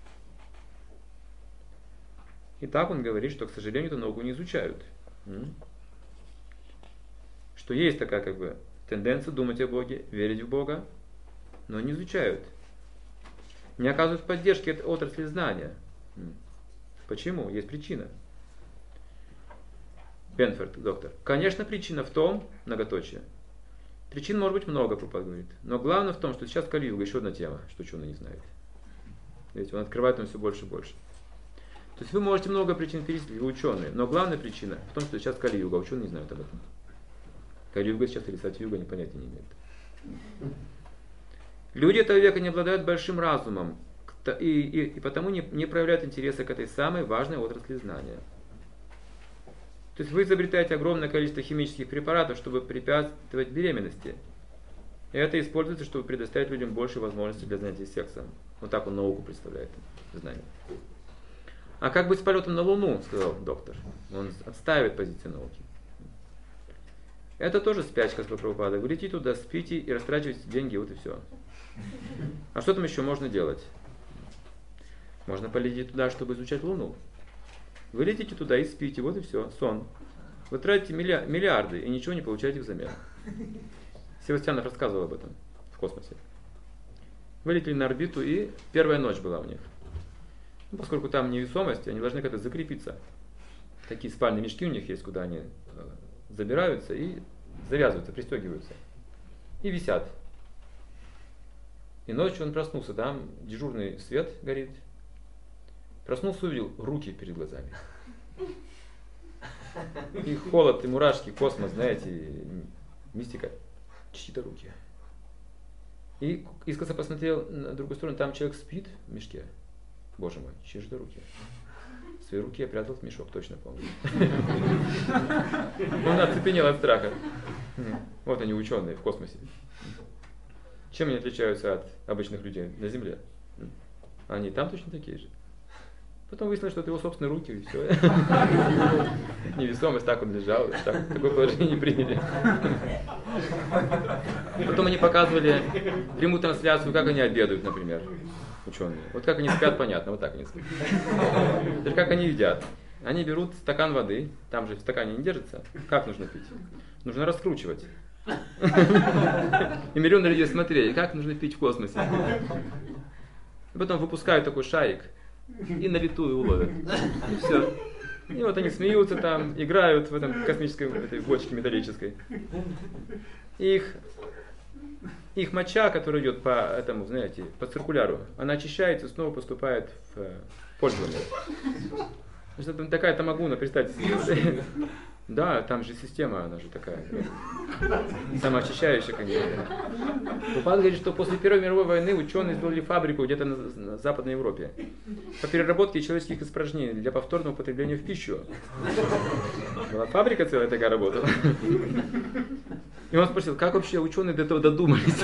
И так он говорит, что, к сожалению, эту науку не изучают. Что есть такая тенденция думать о Боге, верить в Бога, но не изучают. Не оказывают поддержки этой отрасли знания. Почему? Есть причина. Бенфорд, доктор. Конечно, причина в том, многоточие. Причин может быть много, Прабхупада говорит. Но главное в том, что сейчас Кали-юга, еще одна тема, что ученые не знают. Видите, он открывает нам все больше и больше. То есть вы можете много причин перечислить, вы ученые, но главная причина в том, что сейчас Кали-юга, а ученые не знают об этом. Кали-юга сейчас или Сати-юга, они понятия не имеют. Люди этого века не обладают большим разумом и потому не проявляют интереса к этой самой важной отрасли знания. То есть вы изобретаете огромное количество химических препаратов, чтобы препятствовать беременности. И это используется, чтобы предоставить людям больше возможностей для занятий сексом. Вот так он науку представляет, знание. А как быть с полетом на Луну, сказал доктор. Он отстаивает позицию науки. Это тоже спячка, сказал Прабхупада. Вы летите туда, спите и растрачиваете деньги, вот и все. А что там еще можно делать? Можно полететь туда, чтобы изучать Луну. Вы летите туда и спите, вот и все, сон. Вы тратите миллиарды и ничего не получаете взамен. Севастьянов рассказывал об этом в космосе. Вылетели на орбиту, и первая ночь была у них. Поскольку там невесомость, они должны как-то закрепиться. Такие спальные мешки у них есть, куда они забираются и завязываются, пристегиваются. И висят. И ночью он проснулся, там дежурный свет горит. Проснулся, увидел руки перед глазами. И холод, и мурашки, космос, знаете, мистика. Чьи-то руки. И искоса посмотрел на другую сторону, там человек спит в мешке. Боже мой, чьи же это руки? Свои руки я прятал в мешок, точно помню. Он оцепенел от страха. Вот они, ученые в космосе. Чем они отличаются от обычных людей на Земле? Они там точно такие же. Потом выяснилось, что это его собственные руки, и все. Невесомость, так он лежал, такое положение не приняли. Потом они показывали прямую трансляцию, как они обедают, например, ученые. Вот как они спят, понятно, вот так они спят. Теперь как они едят. Они берут стакан воды, там же в стакане не держится. Как нужно пить? Нужно раскручивать. И миллионы людей смотрели, как нужно пить в космосе. И потом выпускают такой шарик и на лету уловят. И все. И вот они смеются там, играют в этом космической этой бочке металлической. Их моча, которая идет по этому, знаете, по циркуляру, она очищается и снова поступает в пользование. Значит, это такая тамагуна, представьте себе. Да, там же система, она же такая, самоочищающая, конечно. Прабхупада говорит, что после Первой мировой войны ученые сделали фабрику где-то на Западной Европе по переработке человеческих испражнений для повторного употребления в пищу. Была фабрика целая такая работала. И он спросил, как вообще ученые до этого додумались?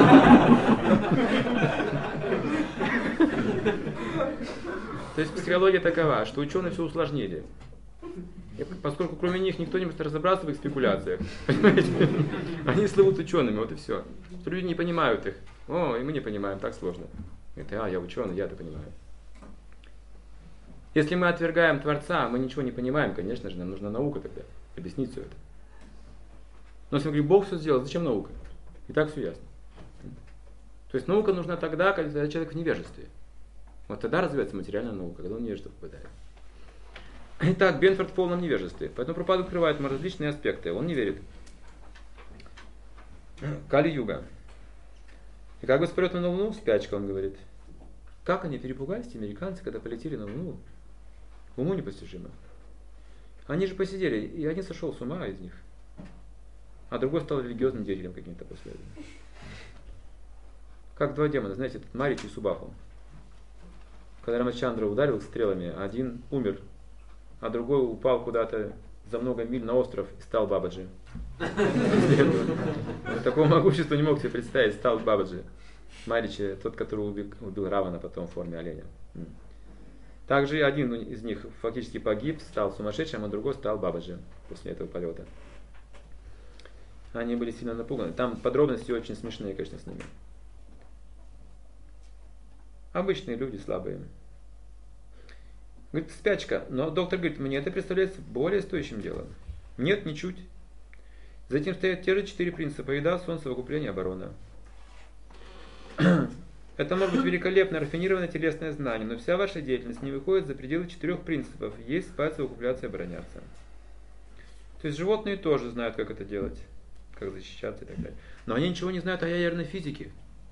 То есть психология такова, что ученые все усложнили. Поскольку кроме них никто не может разобраться в их спекуляциях, понимаете? Они слывут учеными, вот и все. Что люди не понимают их. О, и мы не понимаем, так сложно. Это, я ученый, я это понимаю. Если мы отвергаем Творца, мы ничего не понимаем, конечно же, нам нужна наука тогда, объяснить все это. Но если мы говорим, Бог все сделал, зачем наука? И так все ясно. То есть наука нужна тогда, когда человек в невежестве. Вот тогда развивается материальная наука, когда он в невежество попадает. Итак, Бенфорд в полном невежестве. Поэтому Прабхупада открывает ему различные аспекты. Он не верит. Кали-юга. И как бы полет на Луну, спячка, он говорит. Как они перепугались, американцы, когда полетели на Луну? Уму непостижимо. Они же посидели, и один сошел с ума из них. А другой стал религиозным деятелем каким-то после этого. Как два демона, знаете, этот Марич и Субаху. Когда Рамачандра ударил их стрелами, один умер, а другой упал куда-то за много миль на остров и стал Бабаджи. Такого могущества не мог себе представить, стал Бабаджи. Маричи, тот, который убил Равана потом в форме оленя. Также один из них фактически погиб, стал сумасшедшим, а другой стал Бабаджи после этого полета. Они были сильно напуганы. Там подробности очень смешные, конечно, с ними. Обычные люди, слабые. Говорит, спячка. Но доктор говорит, мне это представляется более стоящим делом. Нет, ничуть. Затем стоят те же 4 принципа: еда, сон, совокупление, оборона. Это может быть великолепно рафинированное телесное знание, но вся ваша деятельность не выходит за пределы 4 принципов: есть, спать, совокупляться и обороняться. То есть животные тоже знают, как это делать, как защищаться и так далее. Но они ничего не знают о ядерной физике.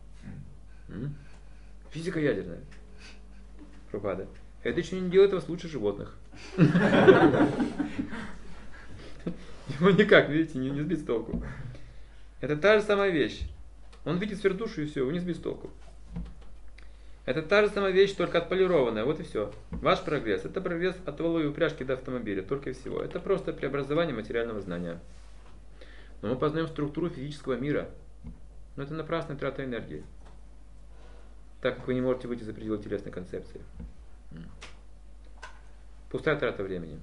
Физика ядерная. Прабхупада. Это еще не делает вас лучше животных. Его никак, видите, не сбить с толку. Это та же самая вещь. Он видит сверхдушу и все, его не сбить с толку. Это та же самая вещь, только отполированная, вот и все. Ваш прогресс — это прогресс от валовой упряжки до автомобиля, только и всего. Это просто преобразование материального знания. Но мы познаем структуру физического мира. Но это напрасная трата энергии, так как вы не можете выйти за пределы телесной концепции. Пустая трата времени.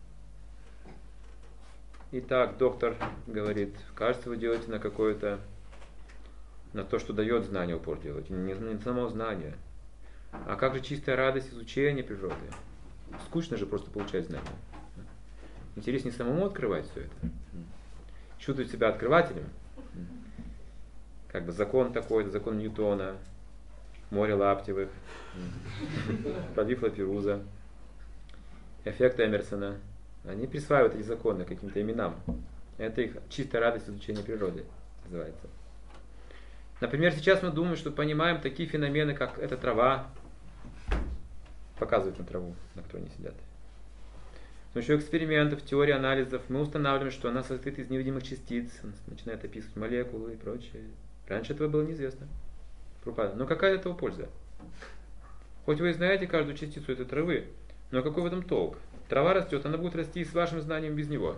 Итак, доктор говорит, кажется, вы делаете на какое-то, на то, что дает знание, упор делаете, не на само знание. А как же чистая радость изучения природы? Скучно же просто получать знания. Интереснее самому открывать все это. Чувствовать себя открывателем. Как бы закон такой, закон Ньютона, море Лаптевых, Павифла Пируза, эффект Эмерсона. Они присваивают эти законы каким-то именам. Это их чистая радость изучения природы называется. Например, сейчас мы думаем, что понимаем такие феномены, как эта трава. Показывают на траву, на которой они сидят. С помощью экспериментов, теорий, анализов мы устанавливаем, что она состоит из невидимых частиц, начинает описывать молекулы и прочее. Раньше этого было неизвестно. Но какая от этого польза? Хоть вы и знаете каждую частицу этой травы, но какой в этом толк? Трава растет, она будет расти с вашим знанием без него.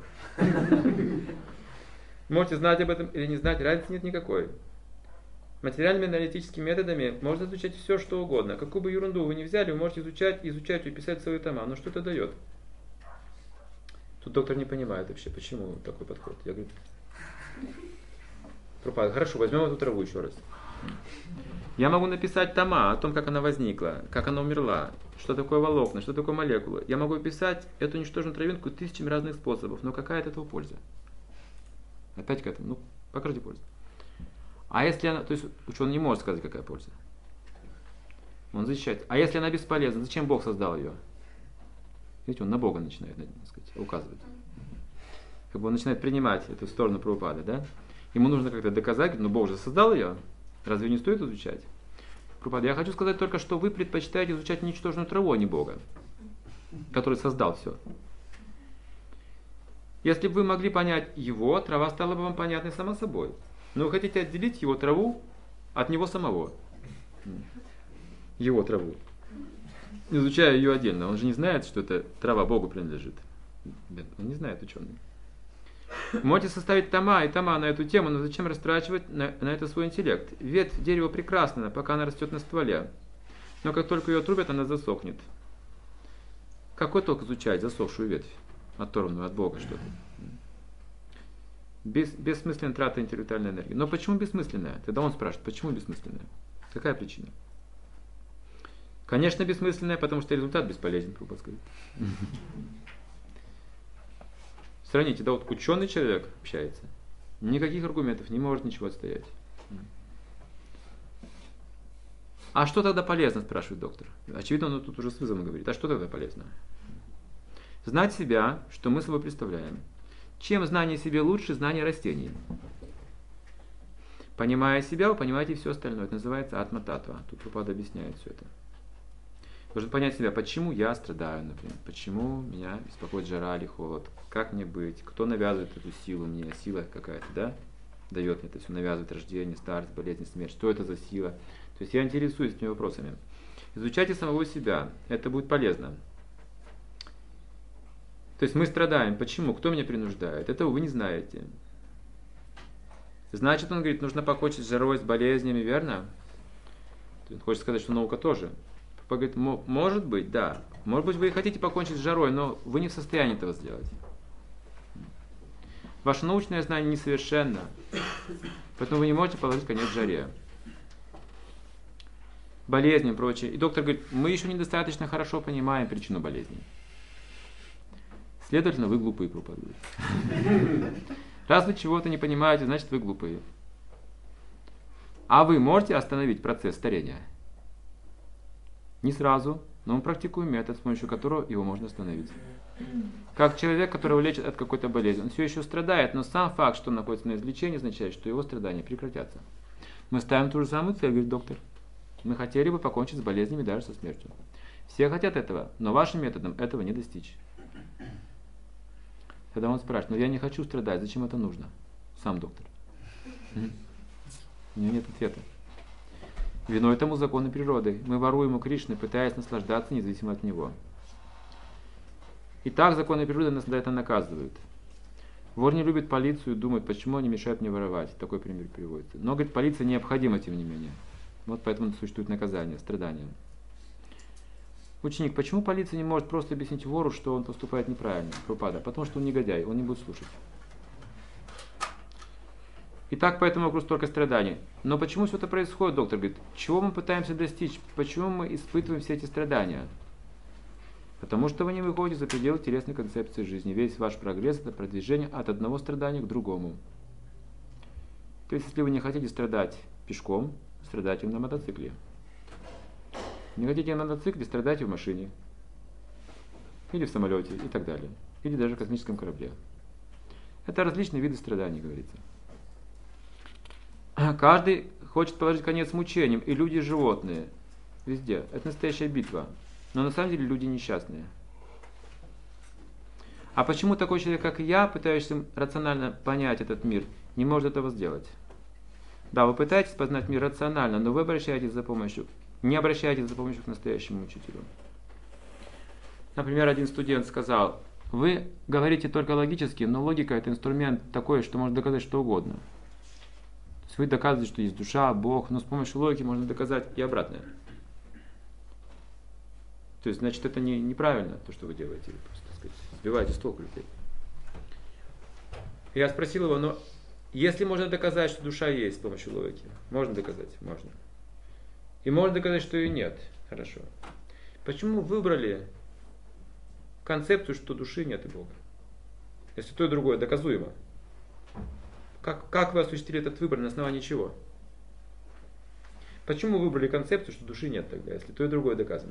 Можете знать об этом или не знать, разницы нет никакой. Материальными аналитическими методами можно изучать все, что угодно. Какую бы ерунду вы ни взяли, вы можете изучать и писать целые тома. Но что это дает? Тут доктор не понимает вообще, почему такой подход. Я говорю, Прабхупада, хорошо, возьмем эту траву еще раз. Я могу написать тома о том, как она возникла, как она умерла, что такое волокна, что такое молекулы. Я могу описать эту ничтожную травинку тысячами разных способов, но какая от этого польза? Опять к этому, покажите пользу. А если она, то есть ученый не может сказать, какая польза. Он защищает. А если она бесполезна, зачем Бог создал ее? Видите, он на Бога начинает, так сказать, указывать. Как бы он начинает принимать эту сторону Прабхупады, да? Ему нужно как-то доказать, но Бог же создал ее. Разве не стоит изучать? Прабхупада, я хочу сказать только, что вы предпочитаете изучать ничтожную траву, а не Бога, который создал все. Если бы вы могли понять его, трава стала бы вам понятной сама собой. Но вы хотите отделить его траву от него самого. Его траву. Изучая ее отдельно. Он же не знает, что эта трава Богу принадлежит. Он не знает, ученый. Можете составить тома и тома на эту тему, но зачем растрачивать на это свой интеллект? Ветвь дерева прекрасна, пока она растет на стволе. Но как только ее отрубят, она засохнет. Какой толк изучать засохшую ветвь, оторванную от Бога что-то? Бессмысленная трата интеллектуальной энергии. Но почему бессмысленная? Тогда он спрашивает, почему бессмысленная? Какая причина? Конечно, бессмысленная, потому что результат бесполезен, грубо сказать. Сравните, да, вот ученый человек общается, никаких аргументов, не может ничего отстоять. А что тогда полезно, спрашивает доктор. Очевидно, он тут уже с вызовом говорит. А что тогда полезно? Знать себя, что мы собой представляем. Чем знание себе лучше знания растений? Понимая себя, вы понимаете все остальное. Это называется атма-татва. Тут Прабхупада объясняет все это. Должен понять себя, почему я страдаю, например, почему меня беспокоит жара или холод, как мне быть, кто навязывает эту силу мне, сила какая-то, да, дает мне это все, навязывает рождение, старость, болезнь, смерть, что это за сила. То есть я интересуюсь этими вопросами. Изучайте самого себя, это будет полезно. То есть мы страдаем, почему, кто меня принуждает, этого вы не знаете. Значит, он говорит, нужно покончить с жарой, с болезнями, верно? Он хочет сказать, что наука тоже. Говорит, может быть, да. Может быть, вы и хотите покончить с жарой, но вы не в состоянии этого сделать. Ваше научное знание несовершенно, поэтому вы не можете положить конец жаре. Болезни и прочее. И доктор говорит, мы еще недостаточно хорошо понимаем причину болезней. Следовательно, вы глупые, Прабхупада говорит. Раз вы чего-то не понимаете, значит, вы глупые. А вы можете остановить процесс старения? Не сразу, но мы практикуем метод, с помощью которого его можно остановить. Как человек, которого лечат от какой-то болезни. Он все еще страдает, но сам факт, что он находится на излечении, означает, что его страдания прекратятся. Мы ставим ту же самую цель, говорит доктор. Мы хотели бы покончить с болезнями даже со смертью. Все хотят этого, но вашим методом этого не достичь. Тогда он спрашивает, но я не хочу страдать, зачем это нужно? Сам доктор. У него нет ответа. Виной этому законы природы. Мы воруем у Кришны, пытаясь наслаждаться независимо от него. И так законы природы нас за это наказывают. Вор не любит полицию и думает, почему они мешают мне воровать. Такой пример приводится. Но, говорит, полиция необходима, тем не менее. Вот поэтому существует наказание, страдания. Ученик, почему полиция не может просто объяснить вору, что он поступает неправильно? Прабхупада, потому что он негодяй, он не будет слушать. И так по этому вопросу только страдания. Но почему все это происходит, доктор говорит? Чего мы пытаемся достичь? Почему мы испытываем все эти страдания? Потому что вы не выходите за пределы телесной концепции жизни. Весь ваш прогресс – это продвижение от одного страдания к другому. То есть, если вы не хотите страдать пешком, страдайте на мотоцикле. Не хотите на мотоцикле, страдайте в машине. Или в самолете, и так далее. Или даже в космическом корабле. Это различные виды страданий, говорится. Каждый хочет положить конец мучениям, и люди, и животные. Везде. Это настоящая битва. Но на самом деле люди несчастные. А почему такой человек, как я, пытающийся рационально понять этот мир, не может этого сделать? Да, вы пытаетесь познать мир рационально, но вы не обращаетесь за помощью к настоящему учителю. Например, один студент сказал, вы говорите только логически, но логика это инструмент такой, что может доказать что угодно. То есть вы доказываете, что есть душа, Бог, но с помощью логики можно доказать и обратное. То есть, значит, это неправильно, то, что вы делаете. Вы просто, так сказать, сбиваете с толку людей. Я спросил его, но если можно доказать, что душа есть с помощью логики, можно доказать? Можно. И можно доказать, что ее нет. Хорошо. Почему выбрали концепцию, что души нет и Бога? Если то и другое доказуемо. Как вы осуществили этот выбор, на основании чего? Почему выбрали концепцию, что души нет тогда, если то и другое доказуемо?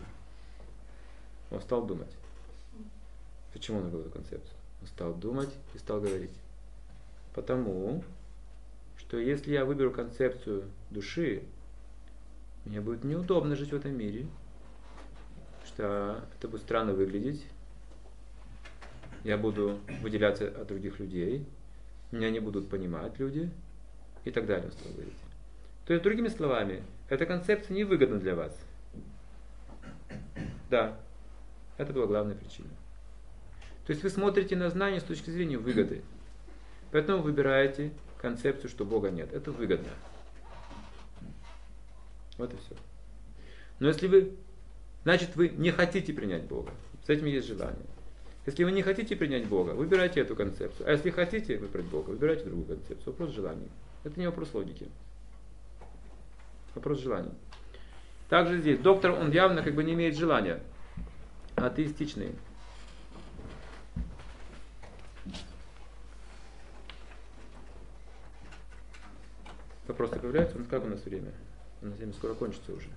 Он стал думать. Почему он выбрал эту концепцию? Он стал думать и стал говорить. Потому что если я выберу концепцию души, мне будет неудобно жить в этом мире, что это будет странно выглядеть. я буду выделяться от других людей, меня не будут понимать люди и так далее, он стал говорить. То есть, другими словами, эта концепция невыгодна для вас. Да, это была главная причина. То есть вы смотрите на знание с точки зрения выгоды. Поэтому выбираете концепцию, что Бога нет. Это выгодно. Вот и все. Но если вы, значит, вы не хотите принять Бога. С этим есть желание. Если вы не хотите принять Бога, выбирайте эту концепцию. А если хотите выбрать Бога, выбирайте другую концепцию. Вопрос желаний. Это не вопрос логики. Вопрос желаний. Также здесь доктор, он явно как бы не имеет желания. Атеистичный. Вопросы появляются? Как у нас время? У нас время скоро кончится уже.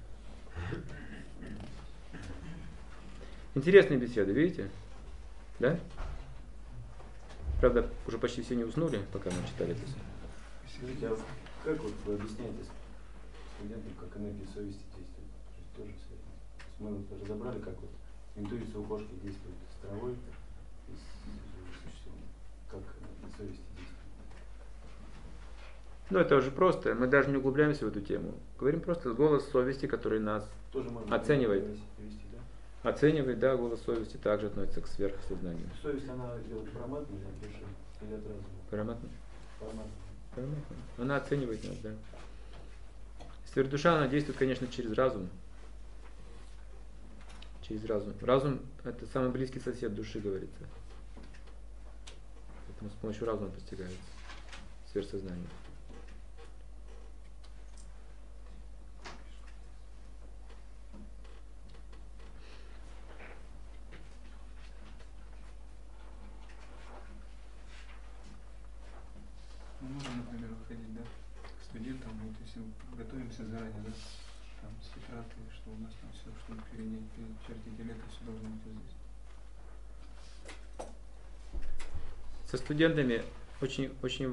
Интересные беседы, видите? Да? Правда, уже почти все не уснули, пока мы читали это все. Скажите, а как вот вы объясняете студентам, как энергия совести действует? То есть тоже связано. Мы вот разобрали, как вот интуиция у кошки действует с травой и с существом. Как энергия совести действует? Ну, это уже просто. Мы даже не углубляемся в эту тему. Говорим просто голос совести, который нас Тоже можно оценивает. перевести, да? Оценивает, да, голос совести также относится к сверхсознанию. Совесть, она идет параматно или от души, или от разума? Параматно? Параматно. Параматно. Она оценивает нас, да. Сверхдуша, она действует, конечно, через разум. Через разум. Разум – это самый близкий сосед души, говорится. Поэтому с помощью разума постигается сверхсознание. Мы можем, например, выходить, да, к студентам, вот если готовимся заранее, да, там, с литературой, что у нас там все, чтобы перечертить, или это все должно быть здесь. Со студентами очень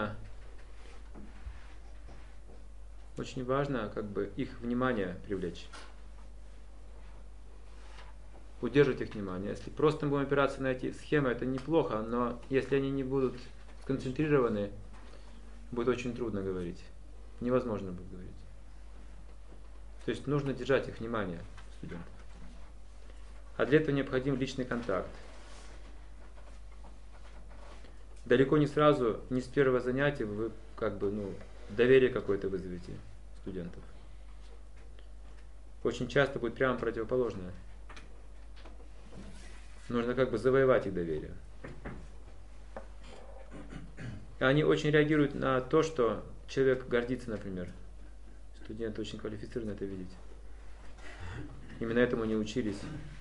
важно как бы их внимание привлечь. Удерживать их внимание. Если просто мы будем опираться на эти схемы, это неплохо, но если они не будут сконцентрированы, будет очень трудно говорить. Невозможно будет говорить. То есть нужно держать их внимание, студентов. А для этого необходим личный контакт. Далеко не сразу, не с первого занятия вы как бы, доверие какое-то вызовете студентов. Очень часто будет прямо противоположное. Нужно как бы завоевать их доверие. Они очень реагируют на то, что человек гордится, например. Студенты очень квалифицированы это видеть. Именно этому они учились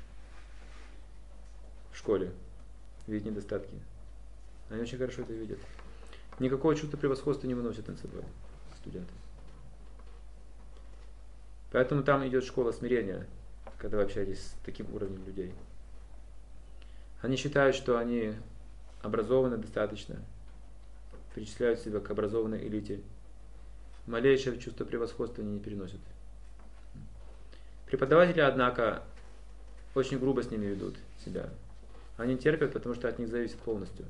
в школе. Видеть недостатки. Они очень хорошо это видят. Никакого чувства превосходства не выносят над собой студенты. Поэтому там идет школа смирения, когда вы общаетесь с таким уровнем людей. Они считают, что они образованы достаточно, причисляют себя к образованной элите. Малейшее чувство превосходства они не переносят. Преподаватели, однако, очень грубо с ними ведут себя. Они терпят, потому что от них зависит полностью.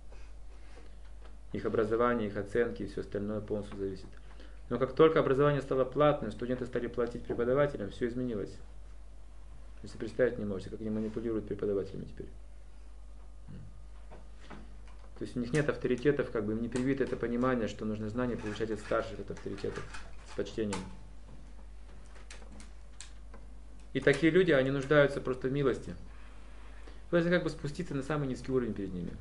Их образование, их оценки и все остальное полностью зависит. Но как только образование стало платным, студенты стали платить преподавателям, все изменилось. Если представить не можете, как они манипулируют преподавателями теперь. То есть у них нет авторитетов, как бы им не привито это понимание, что нужно знания получать от старших, от авторитетов, с почтением. И такие люди, они нуждаются просто в милости. Вы должны как бы спуститься на самый низкий уровень перед ними.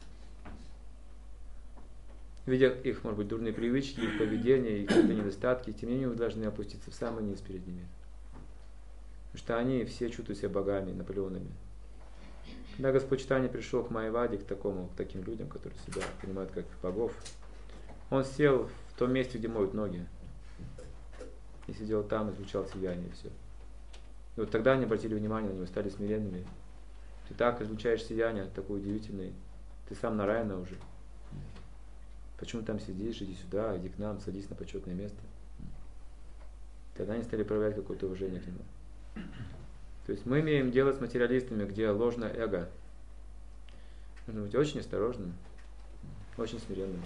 Видя их, может быть, дурные привычки, их поведение, их недостатки, тем не менее вы должны опуститься в самый низ перед ними. Потому что они все чувствуют себя богами, Наполеонами. Когда Господь Чайтанья пришел к Майяваде, к таким людям, которые себя понимают как богов, он сел в том месте, где моют ноги. И сидел там, излучал сияние и все. И вот тогда они обратили внимание на него, стали смиренными. Ты так излучаешь сияние, такой удивительный. Ты сам Нараяна уже. Почему там сидишь, иди сюда, иди к нам, садись на почетное место. Тогда они стали проявлять какое-то уважение к нему. То есть мы имеем дело с материалистами, где ложное эго. Нужно быть очень осторожным, очень смиренным.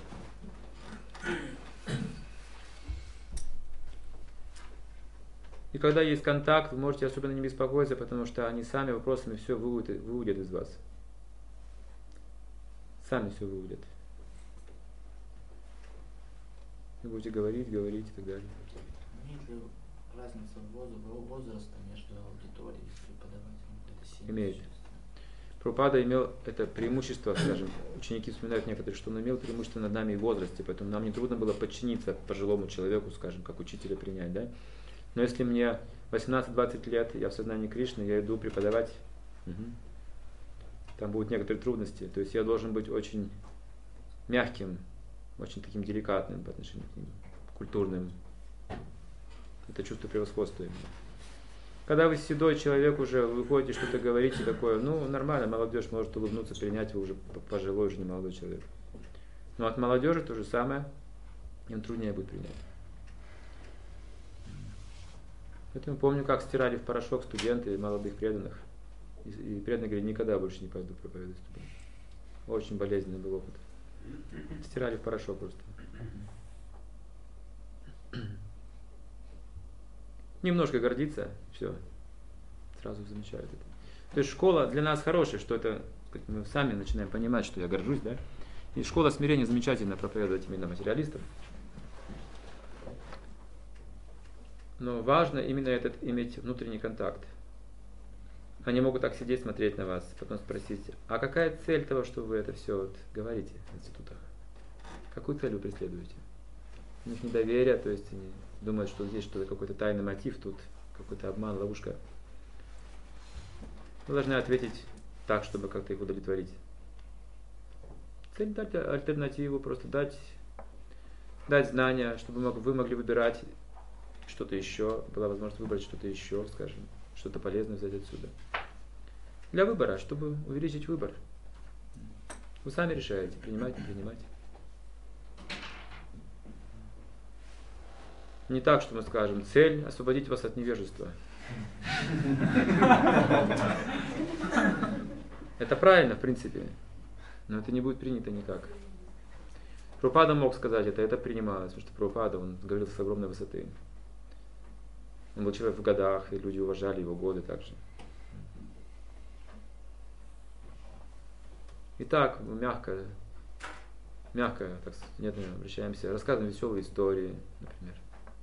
И когда есть контакт, вы можете особенно не беспокоиться, потому что они сами вопросами все выводят из вас. Сами все выводят. Вы будете говорить и так далее. Имеет ли разница возраста между аудиторией и преподавателем? Это сильно Имеет. существенно. Прабхупада имел это преимущество, скажем, ученики вспоминают некоторые, что он имел преимущество над нами и в возрасте, поэтому нам не трудно было подчиниться пожилому человеку, скажем, как учителя принять, да? Но если мне 18-20 лет, я в сознании Кришны, я иду преподавать, там будут некоторые трудности, то есть я должен быть очень мягким, очень таким деликатным по отношению к ним, культурным. Это чувство превосходства именно. Когда вы седой человек уже, вы выходите, что-то говорите такое, ну, нормально, молодежь может улыбнуться, принять, вы уже пожилой, уже не молодой человек. Но от молодежи то же самое, им труднее будет принять. Поэтому помню, как стирали в порошок студенты молодых преданных. И преданные говорили, никогда больше не пойду проповедовать студентам. Очень болезненный был опыт. Стирали в порошок просто. Немножко гордиться, все, сразу замечают это. То есть школа для нас хорошая, что это, мы сами начинаем понимать, что я горжусь, да? И школа смирения замечательно проповедовать именно материалистам. Но важно именно иметь внутренний контакт. Они могут так сидеть, смотреть на вас, потом спросить, а какая цель того, что вы это все вот говорите в институтах? Какую цель вы преследуете? У них недоверие, то есть они думают, что здесь что-то, какой-то тайный мотив, тут какой-то обман, ловушка. Вы должны ответить так, чтобы как-то их удовлетворить. Цель дать альтернативу, просто дать знания, чтобы вы могли выбирать что-то еще, была возможность выбрать что-то еще, скажем, что-то полезное взять отсюда. Для выбора, чтобы увеличить выбор. Вы сами решаете, принимать, не принимать. Не так, что мы скажем, цель освободить вас от невежества. Это правильно, в принципе, но это не будет принято никак. Прабхупада мог сказать это принималось, потому что Прабхупада, он говорил с огромной высоты. Он был человек в годах, и люди уважали его годы также. Итак, мягко, так нет, обращаемся, рассказываем веселые истории, например.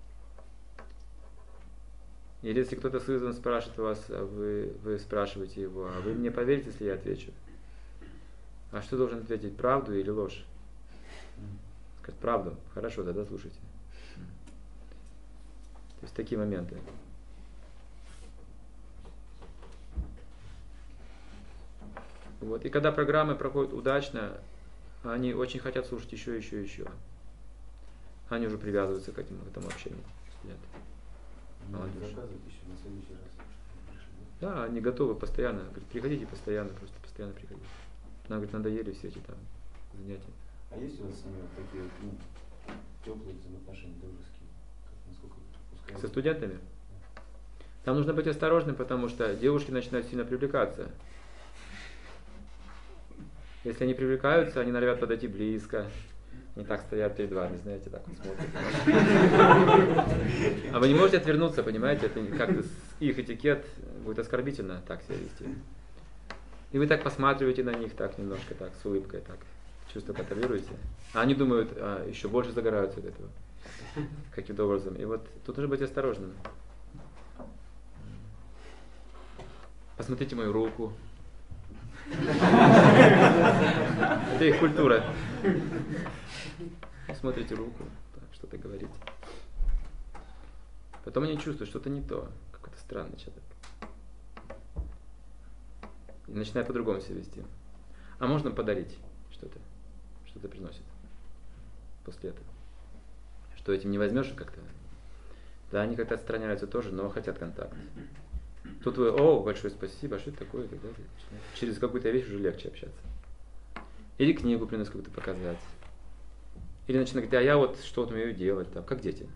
Или если кто-то сыздан спрашивает вас, а вы спрашиваете его, а вы мне поверите, если я отвечу? А что должен ответить, правду или ложь? Сказать правду. Хорошо, тогда слушайте. То есть такие моменты. Вот. И когда программы проходят удачно, они очень хотят слушать еще. Они уже привязываются к этому общению. Молодежь. Еще на следующий раз. Да, они готовы постоянно. Говорят, приходите постоянно, просто постоянно приходите. Нам, говорит, надоели все эти там занятия. А есть у вас с ними вот такие теплые взаимоотношения, дружеские? Насколько вы допускаете? Со студентами? Там нужно быть осторожным, потому что девушки начинают сильно привлекаться. Если они привлекаются, они норовят подойти близко. Они так стоят перед вами, знаете, так вот смотрят. А вы не можете отвернуться, понимаете? Это как-то их этикет будет оскорбительно так себя вести. И вы так посматриваете на них, так немножко, так, с улыбкой, так. Чувство контролируете. А они думают, еще больше загораются от этого. Каким-то образом. И вот тут нужно быть осторожным. Посмотрите мою руку. Это их культура. Смотрите руку, что-то говорите. Потом они чувствуют, что-то не то, какой-то странный человек. И начинают по-другому себя вести. А можно подарить что-то приносит после этого. Что этим не возьмешь как-то. Да, они как-то отстраняются тоже, но хотят контакт. Тут вы, большое спасибо, а что это такое? И так далее. Через какую-то вещь уже легче общаться. Или книгу приносит какую-то показать. Или начинает говорить, а я вот что-то умею делать, там, как дети.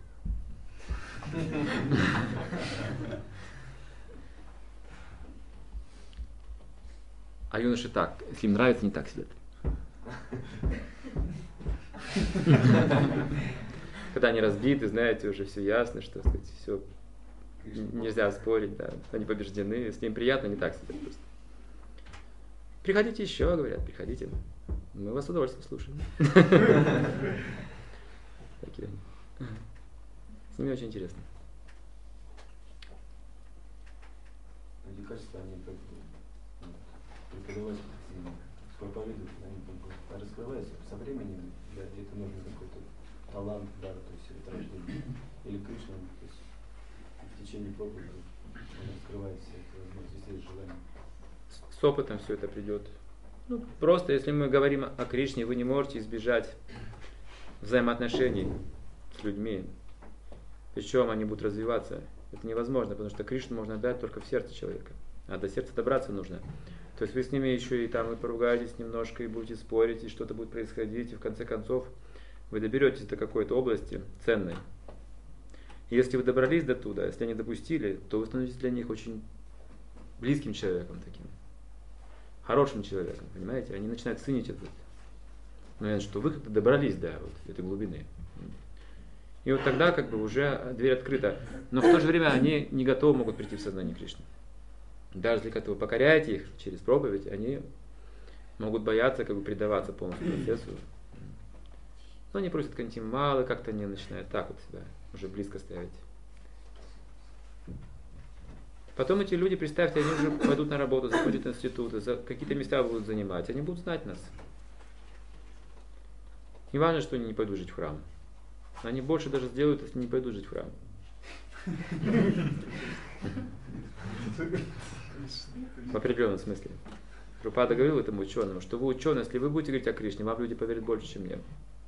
А юноши так, если им нравится, не так сидят. Когда они разбиты, знаете, уже все ясно, что, сказать, все нельзя спорить, да, они побеждены, если им приятно, не так сидят просто. Приходите еще, говорят, приходите. Мы вас с удовольствием слушаем. Такие они. С ними очень интересно. Эти качества, они как преподавать, проповедуют, они раскрываются со временем, для этого нужен какой-то талант, дар, то есть это рождение. Или Кришна, то есть в течение проповеди он раскрывает все эти возможности, если есть желание. С опытом все это придет. Ну, просто если мы говорим о Кришне, вы не можете избежать взаимоотношений с людьми. Причем они будут развиваться. Это невозможно, потому что Кришну можно дать только в сердце человека. А до сердца добраться нужно. То есть вы с ними еще и там и поругаетесь немножко, и будете спорить, и что-то будет происходить, и в конце концов вы доберетесь до какой-то области ценной. И если вы добрались до туда, если они допустили, то вы становитесь для них очень близким человеком таким. Хорошим человеком, понимаете? Они начинают ценить этот момент, что вы как-то добрались до вот этой глубины. И вот тогда как бы уже дверь открыта. Но в то же время они не готовы могут прийти в сознание Кришны. Даже если вы покоряете их через проповедь, они могут бояться как бы предаваться полностью процессу. Но они просят кантим мало, как-то они начинают так вот себя уже близко ставить. Потом эти люди, представьте, они уже пойдут на работу, заходят в институты, какие-то места будут занимать, они будут знать нас. Не важно, что они не пойдут жить в храм. Они больше даже сделают, если не пойдут жить в храм. В определенном смысле. Прабхупада говорил этому ученому, что вы ученый, если вы будете говорить о Кришне, вам люди поверят больше, чем мне.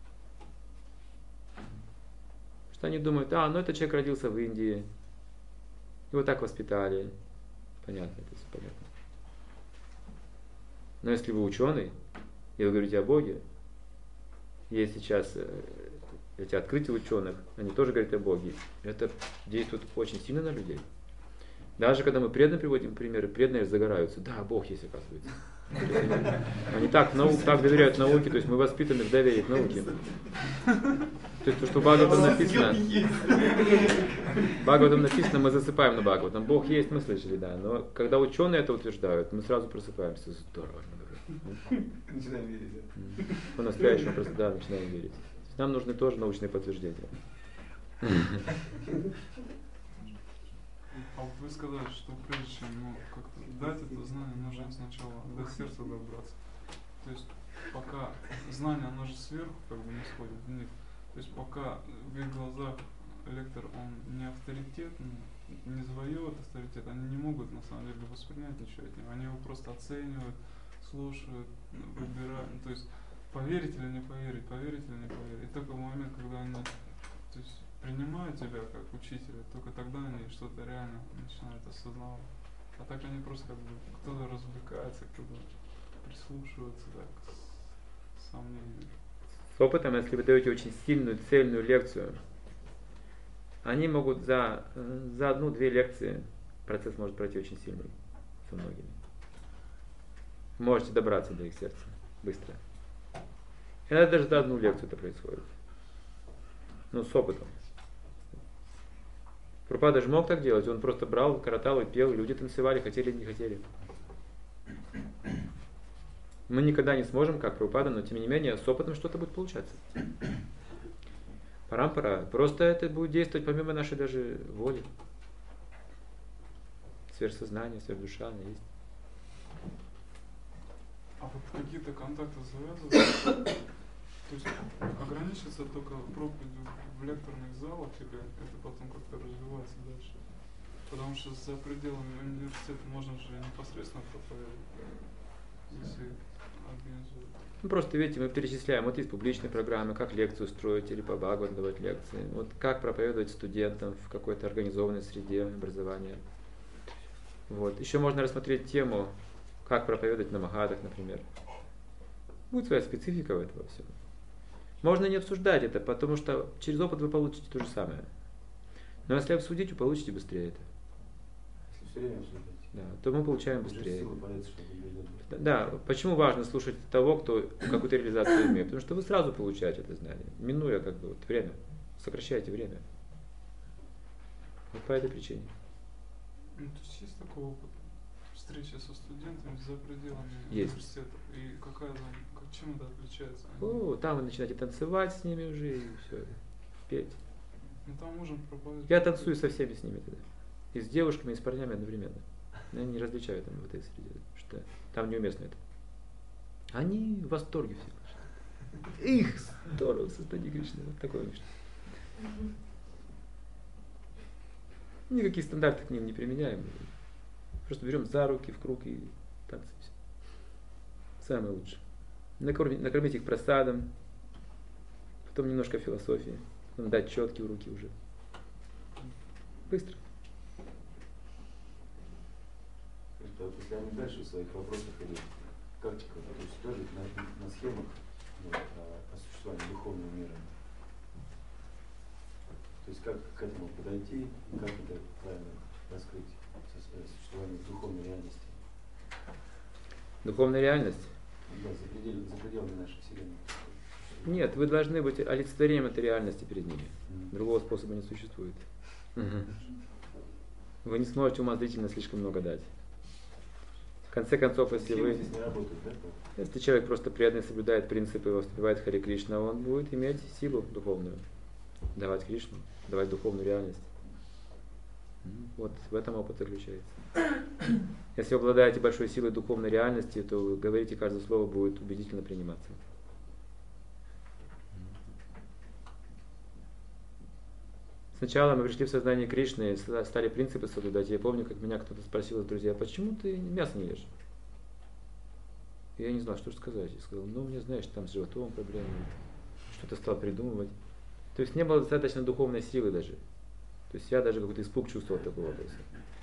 Что они думают, ну этот человек родился в Индии, его так воспитали. Понятно, это все понятно. Но если вы ученый, и вы говорите о Боге, есть сейчас эти открытия ученых, они тоже говорят о Боге. Это действует очень сильно на людей. Даже когда мы преданно приводим примеры, преданные загораются. Да, Бог есть, оказывается. Они так доверяют науке, то есть мы воспитаны в доверии к науке. То есть то, что в Бхагаватам написано, мы засыпаем на Бхагаватам. Бог есть, мы слышали, да. Но когда ученые это утверждают, мы сразу просыпаемся. Здорово. Начинаем верить, да. По-настоящему просто, да, начинаем верить. Нам нужны тоже научные подтверждения. А вот вы сказали, что прежде чем как-то дать это знание, нужно сначала до сердца добраться. То есть пока знание, оно же сверху как бы не сходит вниз. То есть пока в их глазах лектор, он не авторитет, не завоевывает авторитет, они не могут на самом деле воспринять ничего от него. Они его просто оценивают, слушают, выбирают. То есть поверить или не поверить, поверить или не поверить. И только в момент, когда они принимают тебя как учителя, только тогда они что-то реально начинают осознавать. А так они просто как бы кто-то развлекается, кто-то прислушивается к сомнениям. С опытом, если вы даете очень сильную, цельную лекцию, они могут за одну-две лекции, процесс может пройти очень сильный со многими. Можете добраться до их сердца быстро. Иногда даже за одну лекцию это происходит. Но с опытом. Прабхупада же мог так делать, он просто брал, коротал и пел, и люди танцевали, хотели или не хотели. Мы никогда не сможем, как Прабхупада, но тем не менее с опытом что-то будет получаться. Парампара. Просто это будет действовать помимо нашей даже воли. Сверхсознание, сверхдуша, она есть. А вот какие-то контакты завязываются? То есть ограничиться только проповедью в лекторных залах или это потом как-то развивается дальше? Потому что за пределами университета можно же непосредственно проповедовать, если организуют. Просто видите, мы перечисляем, вот есть публичные программы, как лекцию строить или по Бхагаватам давать лекции, вот как проповедовать студентам в какой-то организованной среде образования. Вот. Еще можно рассмотреть тему, как проповедовать на Магадах, например. Будет своя специфика в этом во всем. Можно не обсуждать это, потому что через опыт вы получите то же самое. Но если обсудить, вы получите быстрее это. Если все время слушаете. Да, то мы получаем Уже быстрее. силы появится, чтобы убеждать. Да, почему важно слушать того, кто какую-то реализацию имеет? Потому что вы сразу получаете это знание, минуя как бы вот время, сокращаете время. Вот по этой причине. Ну, то есть есть такой опыт встречи со студентами за пределами Есть. университета? И какая там, чем это отличается? О, там вы начинаете танцевать с ними уже и все, петь. Ну там можем проповедовать. Я танцую со всеми с ними тогда. И с девушками, и с парнями одновременно. Я не различаю там в этой среде, что там неуместно это. Они в восторге все. Их здорово, Господи Кришна. Вот такое у них. Никаких стандартов к ним не применяем. Просто берем за руки в круг и танцуем. Самое лучшее. Накормить их просадом, потом немножко философии, потом дать четки в руки уже. Быстро. Если они дальше в своих вопросах идут, картика, то есть тоже на схемах о существовании духовного мира. То есть как к этому подойти и как это правильно раскрыть существование духовной реальности. Духовная реальность? Да, за пределами нашей Вселенной. Нет, вы должны быть олицетворением этой реальности перед ними. Другого способа не существует. Вы не сможете умозрительно слишком много дать. В конце концов, если Схемы вы... здесь не работают, да? Если человек просто преданно соблюдает принципы и воспевает Харе Кришна, он будет иметь силу духовную. Давать Кришну, давать духовную реальность. Вот в этом опыт заключается. Если вы обладаете большой силой духовной реальности, то вы говорите, каждое слово будет убедительно приниматься. Сначала мы пришли в сознание Кришны, стали принципы соблюдать. Я помню, как меня кто-то спросил из друзей, почему ты мясо не ешь? И я не знал, что же сказать. Я сказал, ну, мне, знаешь, там с животом проблемы. Что-то стал придумывать. То есть не было достаточно духовной силы даже. То есть я даже какой-то испуг чувствовал от такого вопроса.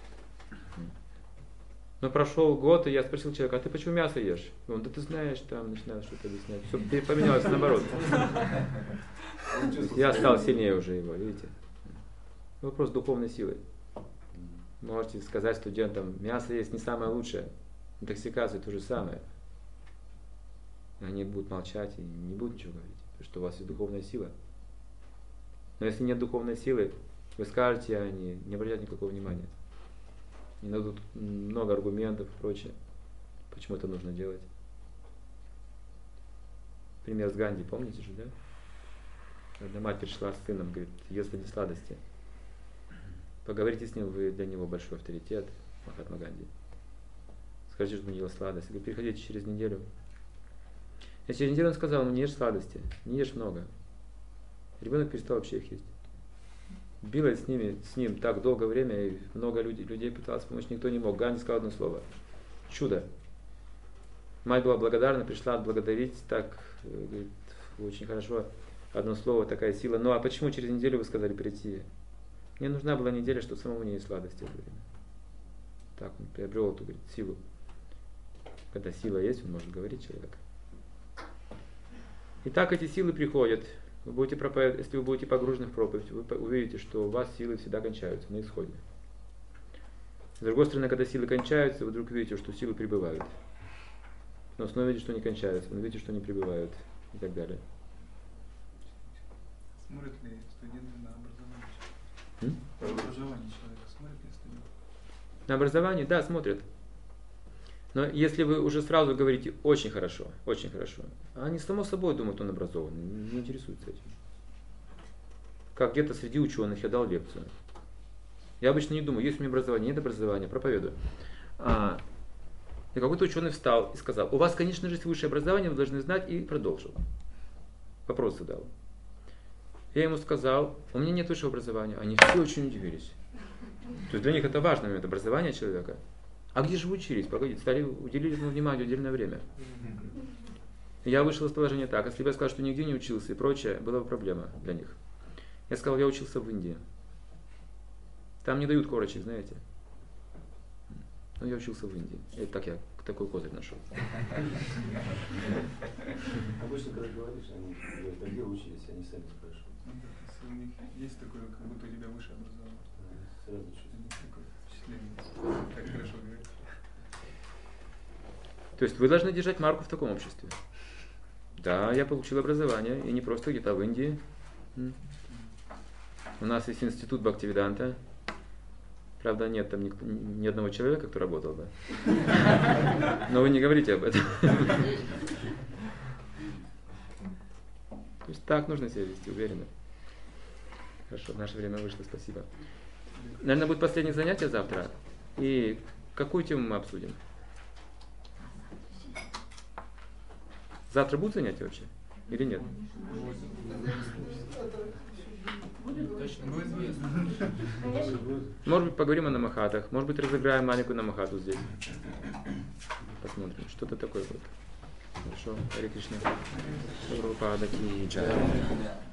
Но прошел год, и я спросил человека, а ты почему мясо ешь? И он, да ты знаешь, там начинал что-то объяснять. Все поменялось наоборот. Я стал сильнее уже его, видите? Вопрос духовной силы. Можете сказать студентам, мясо есть не самое лучшее. Интоксикация то же самое. Они будут молчать и не будут ничего говорить, потому что у вас есть духовная сила. Но если нет духовной силы, вы скажете, они не обратят никакого внимания. Не дадут много аргументов и прочее, почему это нужно делать. Пример с Ганди, помните же, да? Когда мать пришла с сыном, говорит, ест одни сладости. Поговорите с ним, вы для него большой авторитет, Махатма Ганди. Скажите, что он ел сладости. Говорит, приходите через неделю. И через неделю он сказал, не ешь сладости, не ешь много. Ребенок перестал вообще их есть. Билась с ним так долгое время, и много людей пыталось помочь, никто не мог. Ганди сказал одно слово. Чудо. Мать была благодарна, пришла отблагодарить, так, говорит, очень хорошо, одно слово, такая сила. Ну а почему через неделю вы сказали прийти? Мне нужна была неделя, чтобы самому не есть сладости в это время. Так он приобрел эту, говорит, силу. Когда сила есть, он может говорить человек. И так эти силы приходят. Вы будете проповедовать, если вы будете погружены в проповедь, вы увидите, что у вас силы всегда кончаются на исходе. С другой стороны, когда силы кончаются, вы вдруг видите, что силы прибывают. Но снова видите, что они кончаются, но видите, что они прибывают и так далее. Смотрят ли студенты на образование? На образование человека смотрят ли студенты? На образование, да, смотрят. Но если вы уже сразу говорите очень хорошо, они само собой думают, он образованный, не интересуются этим. Как где-то среди ученых я дал лекцию. Я обычно не думаю, есть у меня образование, нет образования, проповедую. И какой-то ученый встал и сказал, у вас, конечно же, есть высшее образование, вы должны знать, и продолжил. Вопрос задал. Я ему сказал, у меня нет высшего образования. Они все очень удивились. То есть для них это важный момент образования человека. А где же вы учились? Погодите, уделили ему внимание, уделенное время. Я вышел из положения так. Если бы я сказал, что нигде не учился и прочее, была бы проблема для них. Я сказал, я учился в Индии. Там не дают корочек, знаете. Но я учился в Индии. И так я такой козырь нашел. Обычно, когда говоришь, они говорят, а где учились, они сами спрашивают. Если у них есть такое, как будто у тебя высшее образование. Сразу чувствую. Такое впечатление. То есть вы должны держать марку в таком обществе. Да, я получил образование, и не просто где-то в Индии. У нас есть институт Бхактивиданта. Правда, нет там ни одного человека, кто работал бы. Но вы не говорите об этом. То есть так нужно себя вести, уверенно. Хорошо, наше время вышло, спасибо. Наверное, будет последнее занятие завтра. И какую тему мы обсудим? Завтра будут занятия вообще? Или нет? Может быть, поговорим о намахатах. Может быть, разыграем маленькую намахату здесь. Посмотрим, что-то такое будет. Хорошо, Харе Кришна. Прабхупада ки джай.